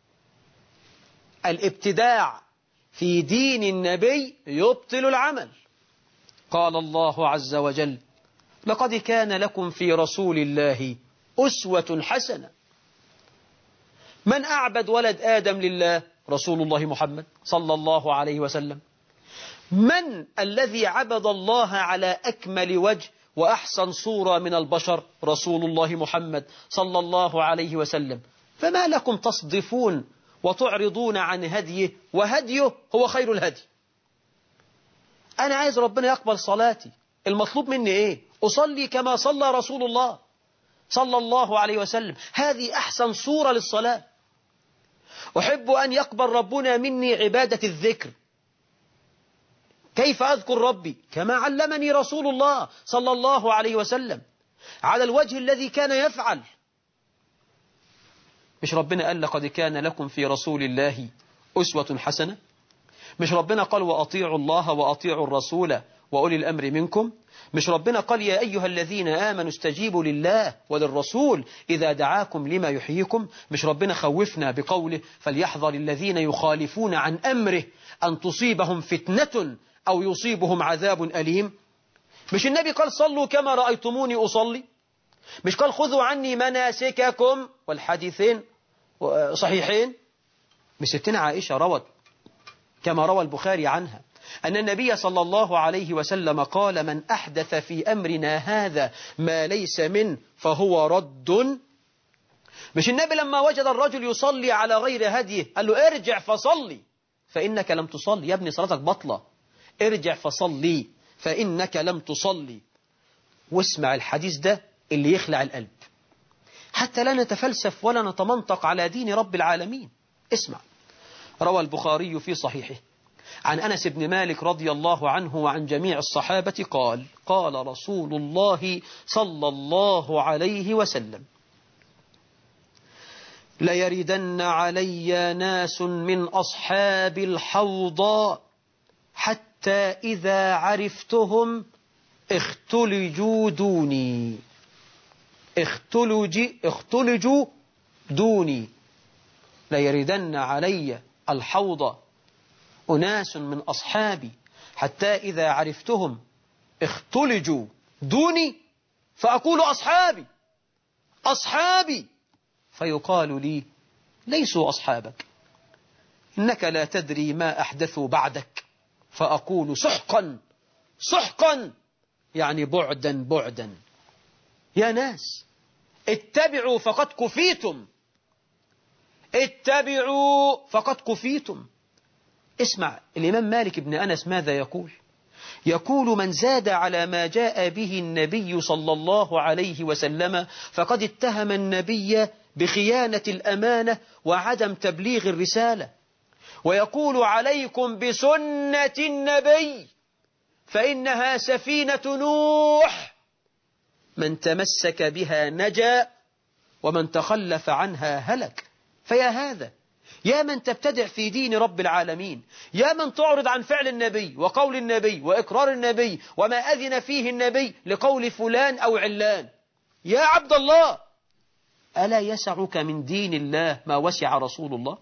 الابتداع في دين النبي يبطل العمل. قال الله عز وجل: لقد كان لكم في رسول الله أسوة حسنة. من أعبد ولد آدم لله؟ رسول الله محمد صلى الله عليه وسلم. من الذي عبد الله على أكمل وجه وأحسن صورة من البشر رسول الله محمد صلى الله عليه وسلم، فما لكم تصدفون وتعرضون عن هديه وهديه هو خير الهدي؟ أنا عايز ربنا يقبل صلاتي، المطلوب مني إيه؟ أصلي كما صلى رسول الله صلى الله عليه وسلم، هذه أحسن صورة للصلاة. أحب أن يقبل ربنا مني عبادة الذكر. كيف أذكر ربي؟ كما علمني رسول الله صلى الله عليه وسلم على الوجه الذي كان يفعل. مش ربنا قال لقد كان لكم في رسول الله أسوة حسنة؟ مش ربنا قال وأطيعوا الله وأطيعوا الرسول وأولي الأمر منكم؟ مش ربنا قال يا أيها الذين آمنوا استجيبوا لله وللرسول إذا دعاكم لما يحييكم؟ مش ربنا خوفنا بقوله فليحذر الذين يخالفون عن أمره أن تصيبهم فتنة أو يصيبهم عذاب أليم؟ مش النبي قال صلوا كما رأيتموني أصلي؟ مش قال خذوا عني مناسككم؟ والحديثين صحيحين. مش ستنا عائشة روت كما روى البخاري عنها أن النبي صلى الله عليه وسلم قال من أحدث في أمرنا هذا ما ليس منه فهو رد. مش النبي لما وجد الرجل يصلي على غير هديه قال له ارجع فصلي فإنك لم تصلي، يا ابني صلاتك بطلة، ارجع فصلي فإنك لم تصلي. واسمع الحديث ده اللي يخلع القلب حتى لا نتفلسف ولا نتمنطق على دين رب العالمين. اسمع، روى البخاري في صحيحه عن أنس بن مالك رضي الله عنه وعن جميع الصحابة قال قال رسول الله صلى الله عليه وسلم ليردن علي ناس من أصحاب الحوض حتى إذا عرفتهم اختلجوا دوني. اختلجوا دوني. ليردن علي الحوض أناس من أصحابي حتى إذا عرفتهم اختلجوا دوني فأقول أصحابي أصحابي فيقال لي ليسوا أصحابك إنك لا تدري ما أحدثوا بعدك فأقول سحقا سحقا يعني بعدا بعدا. يا ناس اتبعوا فقد كفيتم، اتبعوا فقد كفيتم. اسمع الإمام مالك بن أنس ماذا يقول؟ يقول من زاد على ما جاء به النبي صلى الله عليه وسلم فقد اتهم النبي بخيانة الأمانة وعدم تبليغ الرسالة. ويقول عليكم بسنة النبي فإنها سفينة نوح من تمسك بها نجا ومن تخلف عنها هلك. فيا هذا يا من تبتدع في دين رب العالمين، يا من تعرض عن فعل النبي وقول النبي وإقرار النبي وما أذن فيه النبي لقول فلان أو علان، يا عبد الله ألا يسعك من دين الله ما وسع رسول الله؟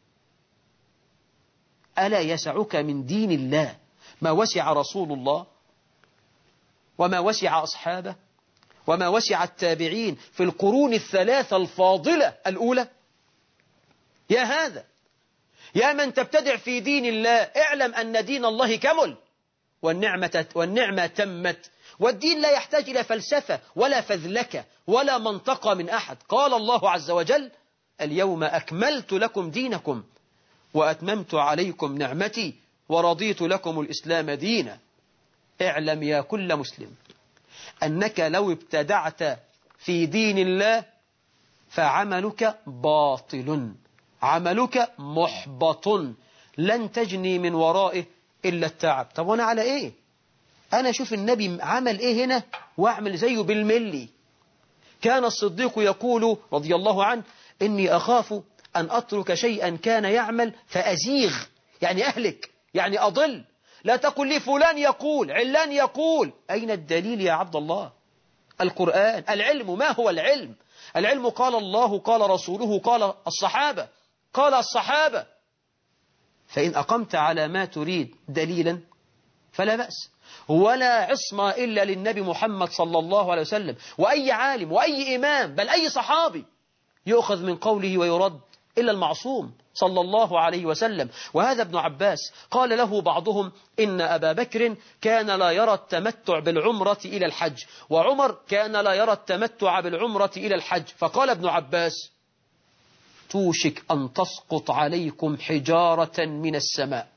ألا يسعك من دين الله ما وسع رسول الله وما وسع أصحابه وما وسع التابعين في القرون الثلاثة الفاضلة الأولى؟ يا هذا يا من تبتدع في دين الله اعلم أن دين الله كمل والنعمة تمت، والدين لا يحتاج إلى فلسفة ولا فذلكة ولا منطقة من أحد. قال الله عز وجل اليوم أكملت لكم دينكم وأتممت عليكم نعمتي ورضيت لكم الإسلام دينا. اعلم يا كل مسلم أنك لو ابتدعت في دين الله فعملك باطل، عملك محبط، لن تجني من ورائه إلا التعب. طب وانا على ايه؟ انا شوف النبي عمل ايه هنا واعمل زيه بالملي. كان الصديق يقول رضي الله عنه إني أخاف أن أترك شيئا كان يعمل فأزيغ، يعني أهلك، يعني أضل. لا تقل لي فلان يقول علان يقول، أين الدليل يا عبد الله؟ القرآن. العلم ما هو العلم؟ العلم قال الله قال رسوله قال الصحابة. فإن أقمت على ما تريد دليلا فلا بأس، ولا عصمة إلا للنبي محمد صلى الله عليه وسلم. وأي عالم وأي إمام بل أي صحابي يؤخذ من قوله ويرد إلا المعصوم صلى الله عليه وسلم. وهذا ابن عباس قال له بعضهم إن أبا بكر كان لا يرى التمتع بالعمرة إلى الحج، وعمر كان لا يرى التمتع بالعمرة إلى الحج. فقال ابن عباس توشك أن تسقط عليكم حجارة من السماء،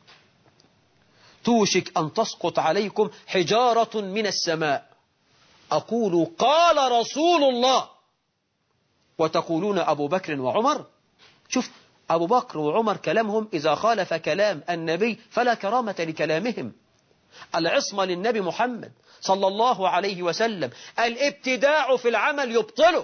توشك أن تسقط عليكم حجارة من السماء. أقول قال رسول الله وتقولون أبو بكر وعمر. شوف أبو بكر وعمر كلامهم إذا خالف كلام النبي فلا كرامة لكلامهم. العصمة للنبي محمد صلى الله عليه وسلم. الابتداع في العمل يبطله،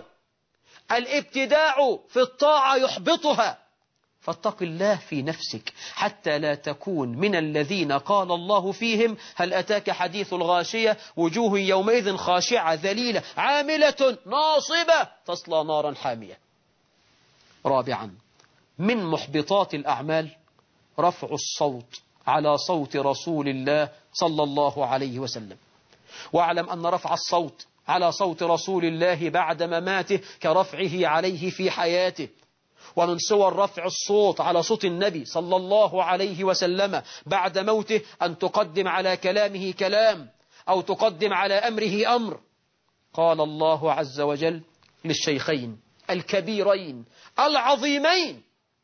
الابتداع في الطاعة يحبطها. فاتق الله في نفسك حتى لا تكون من الذين قال الله فيهم هل أتاك حديث الغاشية وجوه يومئذ خاشعة ذليلة عاملة ناصبة تصلى نارا حامية. رابعا من محبطات الأعمال رفع الصوت على صوت رسول الله صلى الله عليه وسلم. واعلم أن رفع الصوت على صوت رسول الله بعد مماته كرفعه عليه في حياته. ومن صور رفع الصوت على صوت النبي صلى الله عليه وسلم بعد موته أن تقدم على كلامه كلام أو تقدم على أمره أمر. قال الله عز وجل للشيخين الكبيرين العظيمين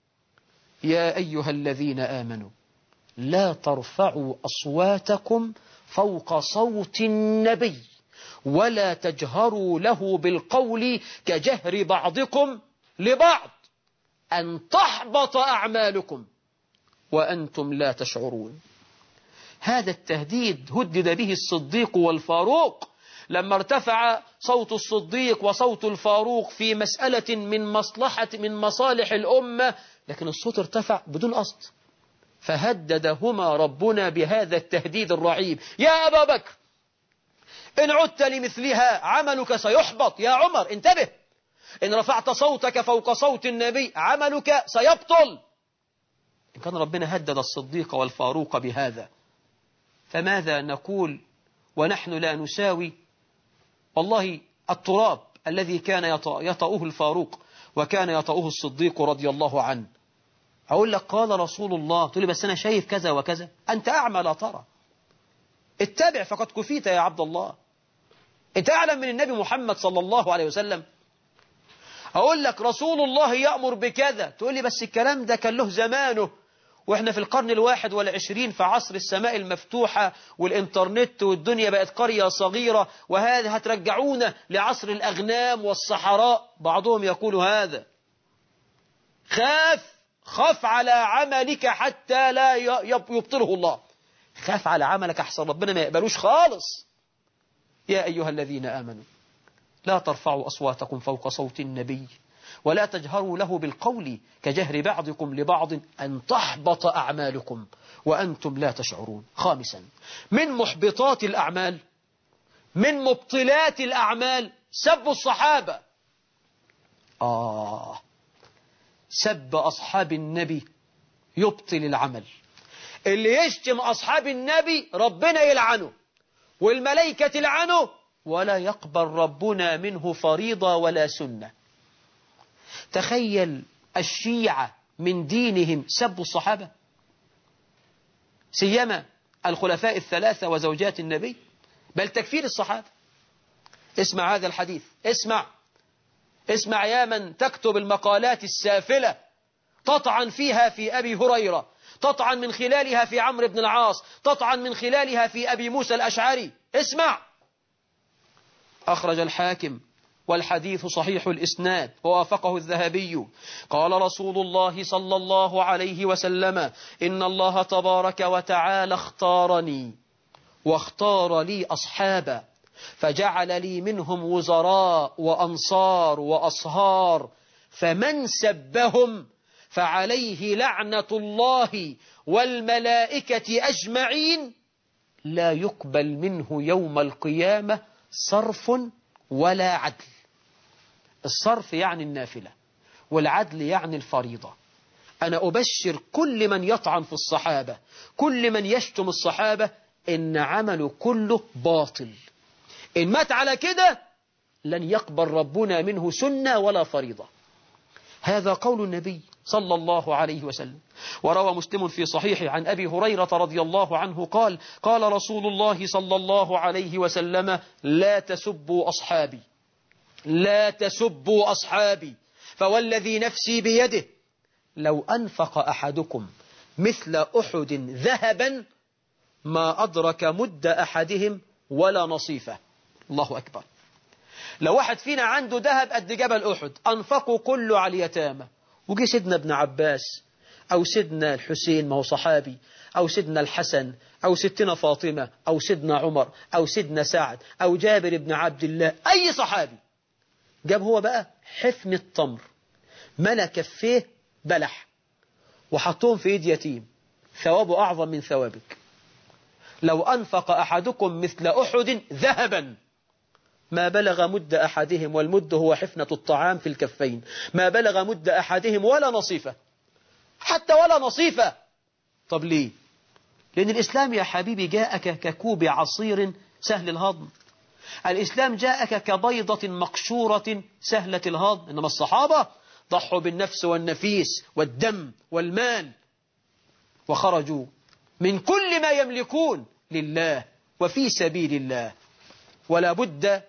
يا أيها الذين آمنوا لا ترفعوا أصواتكم فوق صوت النبي ولا تجهروا له بالقول كجهر بعضكم لبعض أن تحبط أعمالكم وأنتم لا تشعرون. هذا التهديد هدد به الصديق والفاروق لما ارتفع صوت الصديق وصوت الفاروق في مسألة من مصالح الأمة، لكن الصوت ارتفع بدون قصد، فهددهما ربنا بهذا التهديد الرعيب. يا أبا بكر إن عدت لمثلها عملك سيحبط. يا عمر انتبه، إن رفعت صوتك فوق صوت النبي عملك سيبطل. إن كان ربنا هدد الصديق والفاروق بهذا، فماذا نقول ونحن لا نساوي والله التراب الذي كان يطأه الفاروق وكان يطأه الصديق رضي الله عنه. أقول لك قال رسول الله، تقول لي بس أنا شايف كذا وكذا. أنت أعمى لا ترى، اتبع فقد كفيت يا عبد الله. أنت أعلم من النبي محمد صلى الله عليه وسلم. أقول لك رسول الله يأمر بكذا، تقول لي بس الكلام ده كان له زمانه، وإحنا في القرن 21 في عصر السماء المفتوحة والإنترنت والدنيا بقت قرية صغيرة، وهذا هترجعونا لعصر الأغنام والصحراء. بعضهم يقول هذا. خاف على عملك حتى لا يبطله الله، خاف على عملك أحسن ربنا ما يقبلوش خالص. يا أيها الذين آمنوا لا ترفعوا أصواتكم فوق صوت النبي ولا تجهروا له بالقول كجهر بعضكم لبعض أن تحبط أعمالكم وأنتم لا تشعرون. خامسا من محبطات الأعمال، من مبطلات الأعمال سب الصحابة. سب أصحاب النبي يبطل العمل. اللي يشتم أصحاب النبي ربنا يلعنه والملائكة تلعنه ولا يقبل ربنا منه فريضة ولا سنة. تخيل الشيعة من دينهم سبوا الصحابة، سيما الخلفاء الثلاثة وزوجات النبي، بل تكفير الصحابة. اسمع هذا الحديث، اسمع يا من تكتب المقالات السافلة تطعن فيها في أبي هريرة، تطعن من خلالها في عمرو بن العاص، تطعن من خلالها في أبي موسى الأشعري. اسمع. أخرج الحاكم والحديث صحيح الإسناد ووافقه الذهبي. قال رسول الله صلى الله عليه وسلم إن الله تبارك وتعالى اختارني واختار لي أصحابا فجعل لي منهم وزراء وأنصار وأصهار، فمن سبهم فعليه لعنة الله والملائكة أجمعين لا يقبل منه يوم القيامة صرف ولا عدل. الصرف يعني النافلة والعدل يعني الفريضة. أنا أبشر كل من يطعن في الصحابة، كل من يشتم الصحابة، إن عمله كله باطل. إن مات على كده لن يقبل ربنا منه سنة ولا فريضة. هذا قول النبي صلى الله عليه وسلم. وروى مسلم في صحيحه عن أبي هريرة رضي الله عنه قال: قال رسول الله صلى الله عليه وسلم: لا تسبوا أصحابي، لا تسبوا أصحابي، فوالذي نفسي بيده لو أنفق أحدكم مثل أحد ذهبا ما أدرك مد أحدهم ولا نصيفه. الله أكبر. لو واحد فينا عنده ذهب قد جبل أحد أنفقه كله على اليتامى، وجي سيدنا ابن عباس أو سيدنا الحسين، ما هو صحابي، أو سيدنا الحسن أو ستنا فاطمة أو سيدنا عمر أو سيدنا سعد أو جابر بن عبد الله، أي صحابي جاب هو بقى حفن التمر ملا كفيه بلح وحطهم في يد يتيم، ثوابه أعظم من ثوابك. لو أنفق أحدكم مثل أحد ذهبا ما بلغ مد أحدهم، والمد هو حفنة الطعام في الكفين، ما بلغ مد أحدهم ولا نصيفة، حتى ولا نصيفة. طب ليه؟ لأن الإسلام يا حبيبي جاءك ككوب عصير سهل الهضم، الإسلام جاءك كبيضة مقشورة سهلة الهضم. إنما الصحابة ضحوا بالنفس والنفيس والدم والمال، وخرجوا من كل ما يملكون لله وفي سبيل الله. ولا بد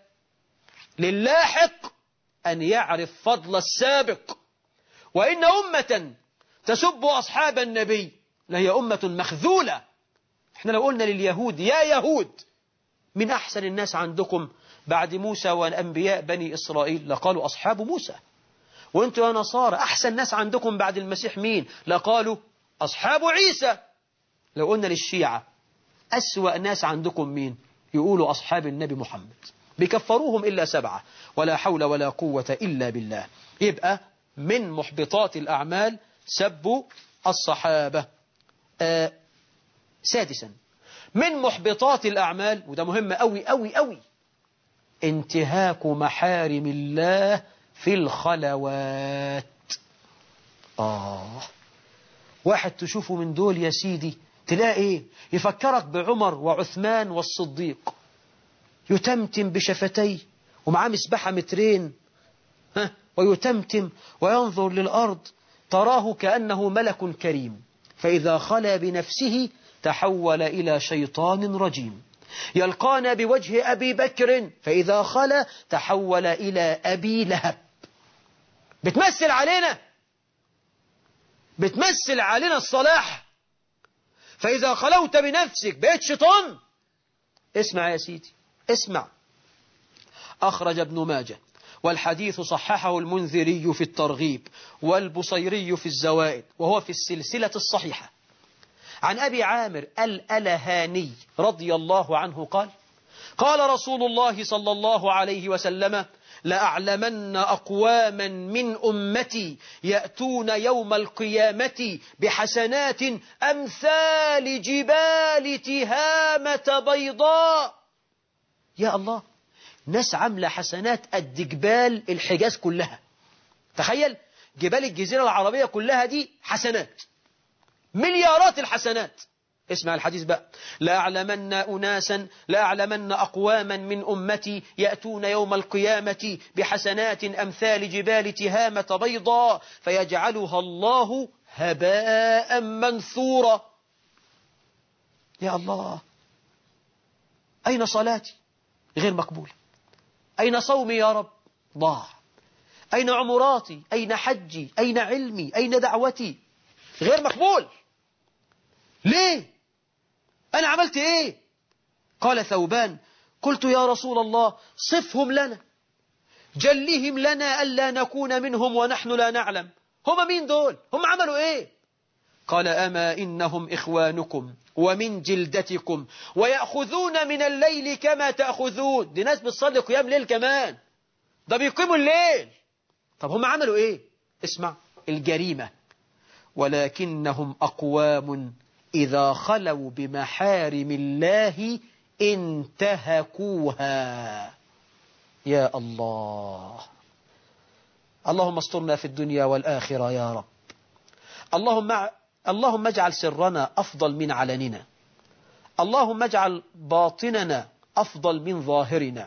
للاحق أن يعرف فضل السابق. وإن أمة تسب أصحاب النبي لهي أمة مخذولة. احنا لو قلنا لليهود: يا يهود، من أحسن الناس عندكم بعد موسى والأنبياء بني إسرائيل، لقالوا أصحاب موسى. وانتوا يا نصارى أحسن ناس عندكم بعد المسيح مين؟ لقالوا أصحاب عيسى. لو قلنا للشيعة أسوأ ناس عندكم مين؟ يقولوا أصحاب النبي محمد. بكفروهم إلا 7، ولا حول ولا قوة إلا بالله. يبقى من محبطات الأعمال سب الصحابة. سادسا من محبطات الأعمال، وده مهم أوي أوي أوي، انتهاك محارم الله في الخلوات. واحد تشوفه من دول يا سيدي تلاقي إيه؟ يفكرك بعمر وعثمان والصديق، يتمتم بشفتيه ومعاه مسبحة 2 متر، ويتمتم وينظر للأرض، تراه كأنه ملك كريم، فإذا خلا بنفسه تحول إلى شيطان رجيم. يلقانا بوجه أبي بكر، فإذا خلا تحول إلى أبي لهب. بتمثل علينا الصلاح، فإذا خلوت بنفسك بقيت شيطان. اسمع يا سيدي، اسمع. أخرج ابن ماجه والحديث صححه المنذري في الترغيب والبصيري في الزوائد، وهو في السلسلة الصحيحة، عن أبي عامر الألهاني رضي الله عنه قال: قال رسول الله صلى الله عليه وسلم: لأعلمن أقواما من أمتي يأتون يوم القيامة بحسنات أمثال جبال تهامة بيضاء. يا الله، ناس عاملة حسنات قد جبال الحجاز كلها. تخيل جبال الجزيرة العربية كلها دي حسنات، مليارات الحسنات. اسمع الحديث بقى: لأعلمن أقواما من أمتي يأتون يوم القيامة بحسنات أمثال جبال تهامة بيضاء فيجعلها الله هباء منثورا. يا الله، أين صلاتي؟ غير مقبولة. أين صومي يا رب؟ ضاع. أين عمراتي؟ أين حجي؟ أين علمي؟ أين دعوتي؟ غير مقبول. ليه؟ أنا عملت إيه؟ قال ثوبان: قلت يا رسول الله صفهم لنا، جلهم لنا ألا نكون منهم ونحن لا نعلم. هم مين دول؟ هم عملوا إيه؟ قال: أما إنهم إخوانكم ومن جلدتكم ويأخذون من الليل كما تأخذون. دي ناس بتصلي قيام ليل كمان، ده بيقيموا الليل. طب هم عملوا إيه؟ اسمع الجريمة: ولكنهم أقوام إذا خلوا بمحارم الله انتهكوها. يا الله، اللهم استرنا في الدنيا والآخرة يا رب. اللهم اجعل سرنا أفضل من علننا، اللهم اجعل باطننا أفضل من ظاهرنا،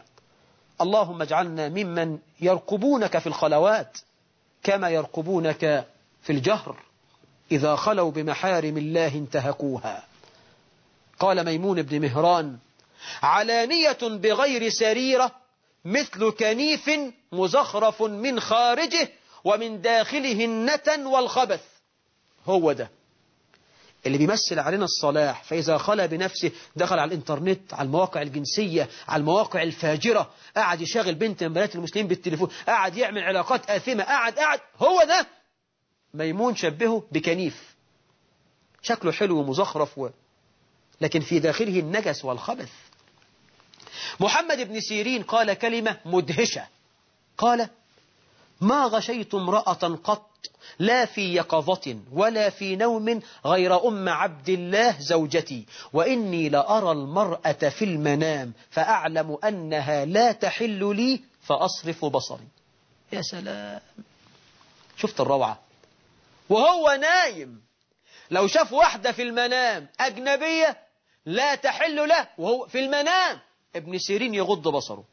اللهم اجعلنا ممن يرقبونك في الخلوات كما يرقبونك في الجهر إذا خلوا بمحارم الله انتهكوها. قال ميمون بن مهران: علانية بغير سريرة مثل كنيف مزخرف من خارجه ومن داخله النتن والخبث. هو ده اللي بيمثل علينا الصلاح. فإذا خلى بنفسه دخل على الإنترنت، على المواقع الجنسية، على المواقع الفاجرة، قاعد يشاغل بنت من بنات المسلمين بالتليفون، قاعد يعمل علاقات آثمة، قاعد هو ده ميمون شبهه بكنيف شكله حلو ومزخرف لكن في داخله النجس والخبث. محمد بن سيرين قال كلمة مدهشة، قال: ما غشيت امرأة قط لا في يقظة ولا في نوم غير أم عبد الله زوجتي، وإني لأرى المرأة في المنام فأعلم أنها لا تحل لي فأصرف بصري. يا سلام، شفت الروعة؟ وهو نايم لو شاف واحدة في المنام أجنبية لا تحل له وهو في المنام، ابن سيرين يغض بصره.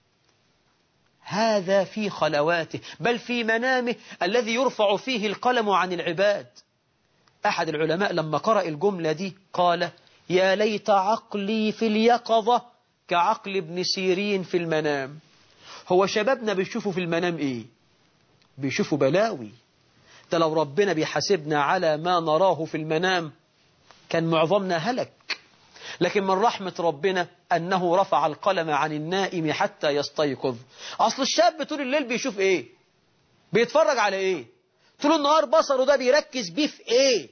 هذا في خلواته، بل في منامه الذي يرفع فيه القلم عن العباد. أحد العلماء لما قرأ الجملة دي قال: يا ليت عقلي في اليقظة كعقل ابن سيرين في المنام. هو شبابنا بيشوفوا في المنام إيه؟ بيشوفوا بلاوي. ده لو ربنا بيحاسبنا على ما نراه في المنام كان معظمنا هلك. لكن من رحمة ربنا أنه رفع القلم عن النائم حتى يستيقظ. أصل الشاب طول الليل بيشوف إيه؟ بيتفرج على إيه؟ طول النهار بصره ده بيركز بيه في إيه؟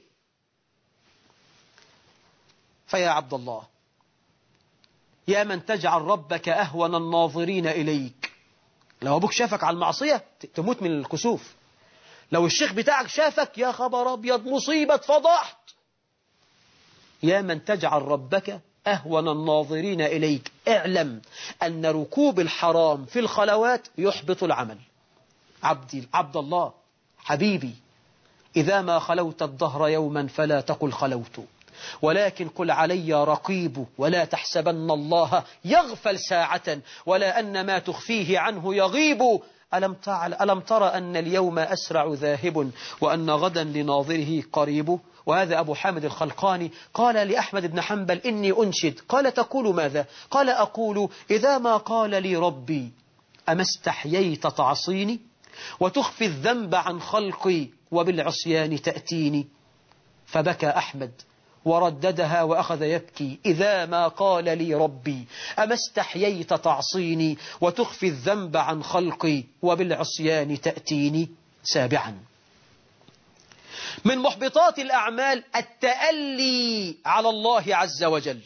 فيا عبد الله، يا من تجعل ربك أهون الناظرين إليك، لو أبوك شافك على المعصية تموت من الكسوف. لو الشيخ بتاعك شافك يا خبر أبيض مصيبة فضحت. يا من تجعل ربك أهون الناظرين إليك، اعلم أن ركوب الحرام في الخلوات يحبط العمل. عبد الله حبيبي، إذا ما خلوت الدهر يوما فلا تقل خلوت، ولكن قل علي رقيب، ولا تحسبن الله يغفل ساعة ولا أن ما تخفيه عنه يغيب. ألم ترى أن اليوم أسرع ذاهب وأن غدا لناظره قريب. وهذا أبو حامد الخلقاني قال لأحمد بن حنبل: إني أنشد. قال: تقول ماذا؟ قال: أقول: إذا ما قال لي ربي أما استحييت تعصيني وتخفي الذنب عن خلقي وبالعصيان تأتيني. فبكى أحمد ورددها وأخذ يبكي: إذا ما قال لي ربي أما استحييت تعصيني وتخفي الذنب عن خلقي وبالعصيان تأتيني. سابعا، من محبطات الأعمال التألي على الله عز وجل.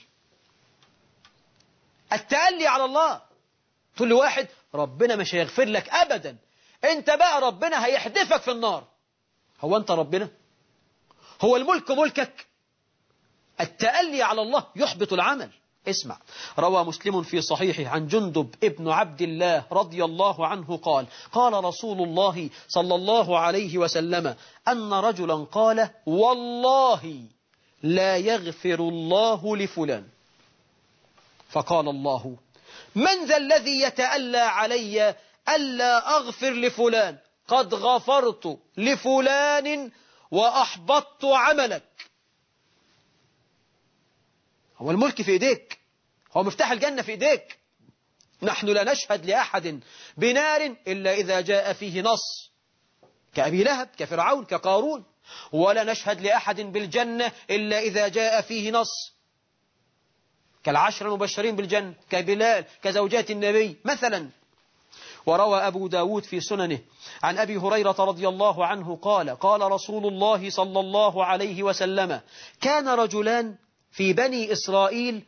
التألي على الله، تقول لواحد ربنا مش هيغفر لك أبدا، انت بقى ربنا هيحدفك في النار. هو انت ربنا؟ هو الملك ملكك؟ التألي على الله يحبط العمل. اسمع، روى مسلم في صحيحه عن جندب ابن عبد الله رضي الله عنه قال: قال رسول الله صلى الله عليه وسلم أن رجلا قال: والله لا يغفر الله لفلان. فقال الله: من ذا الذي يتألى علي ألا أغفر لفلان؟ قد غفرت لفلان وأحبطت عملك. هو الملك في إيديك، هو مفتاح الجنة في إيديك. نحن لا نشهد لأحد بنار إلا إذا جاء فيه نص، كأبي لهب، كفرعون، كقارون. ولا نشهد لأحد بالجنة إلا إذا جاء فيه نص، كالعشر المبشرين بالجنة، كبلال، كزوجات النبي مثلا. وروى أبو داود في سننه عن أبي هريرة رضي الله عنه قال: قال رسول الله صلى الله عليه وسلم: كان رجلان في بني إسرائيل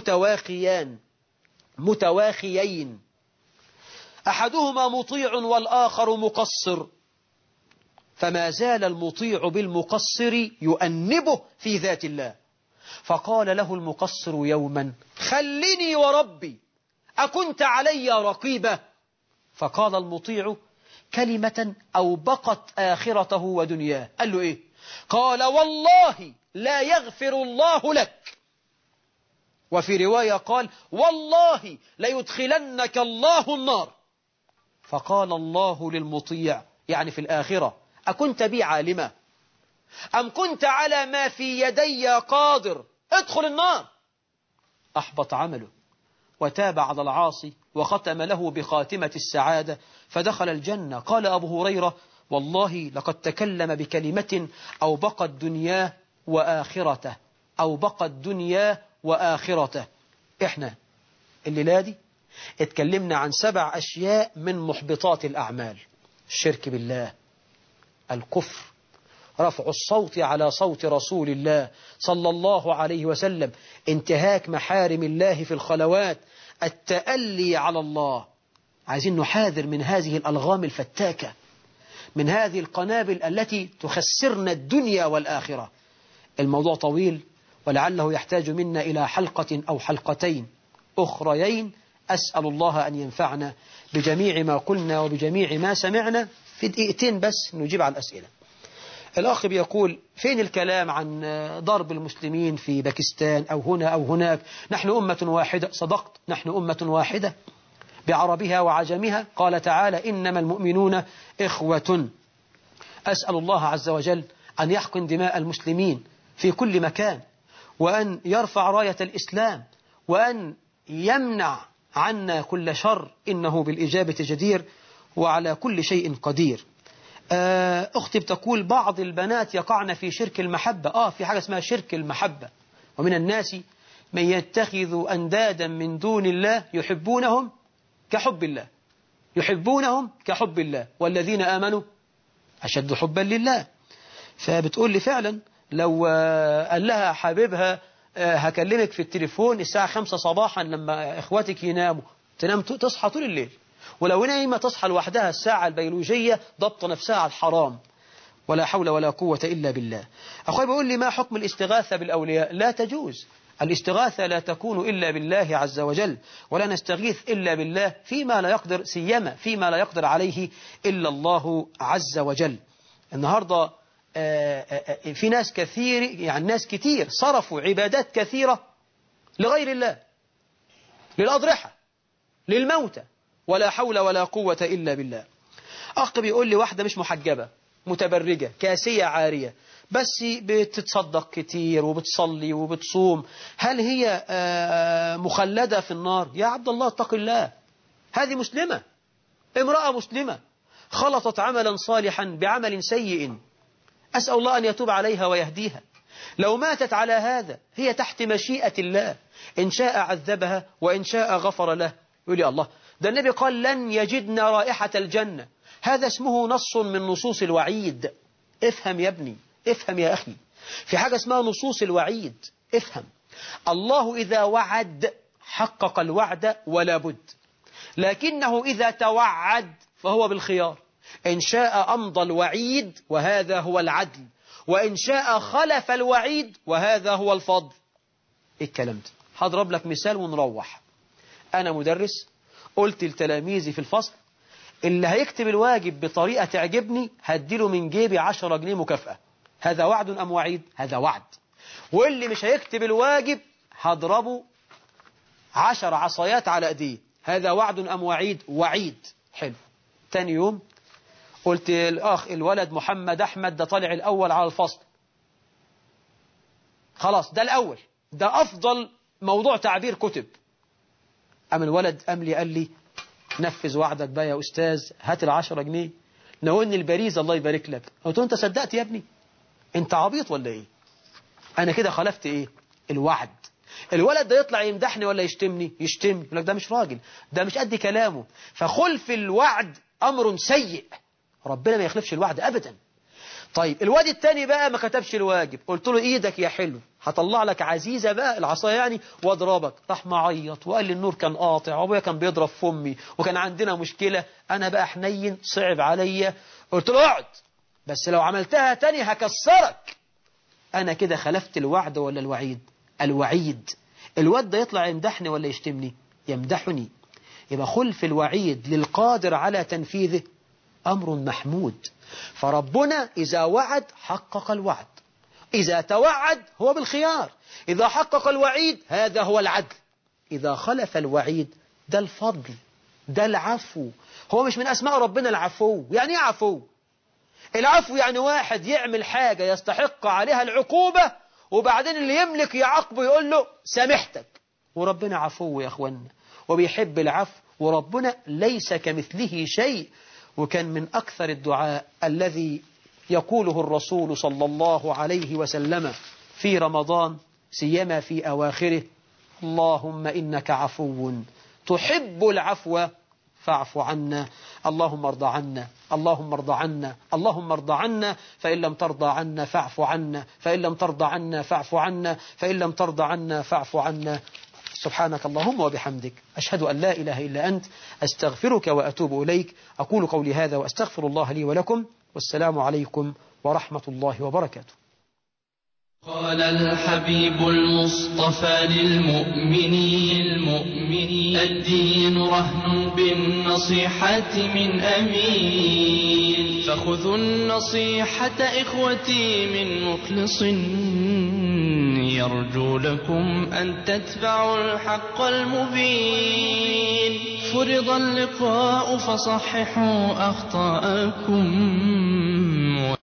متواخيين، أحدهما مطيع والآخر مقصر، فما زال المطيع بالمقصر يؤنبه في ذات الله. فقال له المقصر يوما: خلني وربي أكنت علي رقيبة؟ فقال المطيع كلمة أوبقت آخرته ودنياه. قال له إيه؟ قال: والله لا يغفر الله لك. وفي رواية قال: والله ليدخلنك الله النار. فقال الله للمطيع، يعني في الآخرة: أكنت بي عالمة أم كنت على ما في يدي قادر؟ ادخل النار. أحبط عمله وتاب على العاصي وختم له بخاتمة السعادة فدخل الجنة. قال أبو هريرة: والله لقد تكلم بكلمة أوبقت دنياه وآخرته، أوبقت دنياه وآخرته. إحنا الليلة دي اتكلمنا عن 7 أشياء من محبطات الأعمال: الشرك بالله، الكفر، رفع الصوت على صوت رسول الله صلى الله عليه وسلم، انتهاك محارم الله في الخلوات، التألي على الله. عايزين نحاذر من هذه الألغام الفتاكة، من هذه القنابل التي تخسرنا الدنيا والآخرة. الموضوع طويل ولعله يحتاج منا إلى حلقة أو حلقتين أخريين. أسأل الله أن ينفعنا بجميع ما قلنا وبجميع ما سمعنا. في دقيقتين بس نجيب على الأسئلة. الأخ بيقول: فين الكلام عن ضرب المسلمين في باكستان أو هنا أو هناك؟ نحن أمة واحدة. صدقت، نحن أمة واحدة بعربها وعجمها. قال تعالى: إنما المؤمنون إخوة. أسأل الله عز وجل أن يحقن دماء المسلمين في كل مكان، وأن يرفع راية الإسلام، وأن يمنع عنا كل شر، إنه بالإجابة جدير وعلى كل شيء قدير. أختي بتقول: بعض البنات يقعن في شرك المحبة. في حاجة اسمها شرك المحبة. ومن الناس من يتخذ أندادا من دون الله يحبونهم كحب الله، يحبونهم كحب الله والذين آمنوا أشد حبا لله. فبتقول لي فعلا لو قال لها حبيبها هكلمك في التليفون الساعة 5 صباحا لما إخواتك يناموا، تنام تصحى طول الليل، ولو نايمة تصحى لوحدها الساعة البيولوجية ضبط نفسها على الحرام. ولا حول ولا قوة إلا بالله. أخوي بيقول لي: ما حكم الاستغاثة بالأولياء؟ لا تجوز. الاستغاثة لا تكون إلا بالله عز وجل، ولا نستغيث إلا بالله فيما لا يقدر، سيما فيما لا يقدر عليه إلا الله عز وجل. النهاردة في ناس كثير، يعني ناس كتير صرفوا عبادات كثيرة لغير الله، للأضرحة، للموتى، ولا حول ولا قوة إلا بالله. أخ بيقول لي: واحدة مش محجبة، متبرجة، كاسية عارية، بس بتتصدق كتير وبتصلي وبتصوم، هل هي مخلدة في النار؟ يا عبد الله اتق الله، هذه مسلمة، امرأة مسلمة خلطت عملا صالحا بعمل سيء، أسأل الله أن يتوب عليها ويهديها. لو ماتت على هذا هي تحت مشيئة الله، إن شاء عذبها وإن شاء غفر له. يقول لي: الله، ده النبي قال لن يجدنا رائحة الجنة. هذا اسمه نص من نصوص الوعيد. افهم يا ابني، افهم يا أخي، في حاجة اسمها نصوص الوعيد. افهم، الله إذا وعد حقق الوعد ولا بد، لكنه إذا توعد فهو بالخيار. إن شاء أمضى الوعيد وهذا هو العدل، وإن شاء خلف الوعيد وهذا هو الفضل. إيه الكلام ده؟ هضرب لك مثال ونروح. أنا مدرس، قلت لتلاميذي في الفصل: اللي هيكتب الواجب بطريقة تعجبني هديله من جيبي 10 جنيه مكافأة. هذا وعد أم وعيد؟ هذا وعد. واللي مش هيكتب الواجب هضربه 10 عصايات على ايديه. هذا وعد أم وعيد؟ وعيد. حلو. تاني يوم قلت الأخ الولد محمد أحمد ده طالع الأول على الفصل، خلاص ده الأول، ده أفضل موضوع تعبير كتب. أم الولد أملي قال لي: نفذ وعدك بقى يا أستاذ، هات 10 جنيه ناولني البريز الله يبارك لك. قلت له: أنت صدقت يا ابني؟ أنت عبيط ولا إيه؟ أنا كده خلفت إيه؟ الوعد. الولد ده يطلع يمدحني ولا يشتمني؟ يشتمني، يقول لك ده مش راجل، ده مش قد كلامه. فخلف الوعد أمر سيء، ربنا ما يخلفش الوعد أبدا. طيب الواد التاني بقى ما كتبش الواجب، قلت له: إيدك يا حلو هطلع لك عزيزة بقى العصاية يعني واضربك. راح معيط وقال لي: النور كان قاطع وابويا كان بيضرب في امي وكان عندنا مشكلة. أنا بقى حنين، صعب عليا، قلت له: اقعد، بس لو عملتها تاني هكسرك. أنا كده خلفت الوعد ولا الوعيد؟ الوعيد. الواد ده يطلع يمدحني ولا يشتمني؟ يمدحني. يبقى خلف الوعيد للقادر على تنفيذه أمر محمود. فربنا إذا وعد حقق الوعد، إذا توعد هو بالخيار، إذا حقق الوعيد هذا هو العدل، إذا خلف الوعيد ده الفضل، ده العفو. هو مش من أسماء ربنا العفو؟ يعني إيه عفو؟ العفو يعني واحد يعمل حاجة يستحق عليها العقوبة وبعدين اللي يملك يعاقبه يقول له سامحتك. وربنا عفو يا أخوانا وبيحب العفو، وربنا ليس كمثله شيء. وكان من أكثر الدعاء الذي يقوله الرسول صلى الله عليه وسلم في رمضان سيما في أواخره: اللهم إنك عفو تحب العفو فاعف عنا، اللهم ارض عنا، اللهم ارض عنا، اللهم ارض عنا، فإن لم ترضى عنا فاعف عنا، فإن لم ترضى عنا فاعف عنا، فإن لم ترضى عنا فاعف عنا. سبحانك اللهم وبحمدك، أشهد أن لا إله إلا أنت، أستغفرك وأتوب إليك. أقول قولي هذا وأستغفر الله لي ولكم، والسلام عليكم ورحمة الله وبركاته. قال الحبيب المصطفى للمؤمنين الدين رهن بالنصيحة من أمين، فخذوا النصيحة إخوتي من مخلص يرجو لكم أن تتبعوا الحق المبين. فرض اللقاء فصححوا أخطاءكم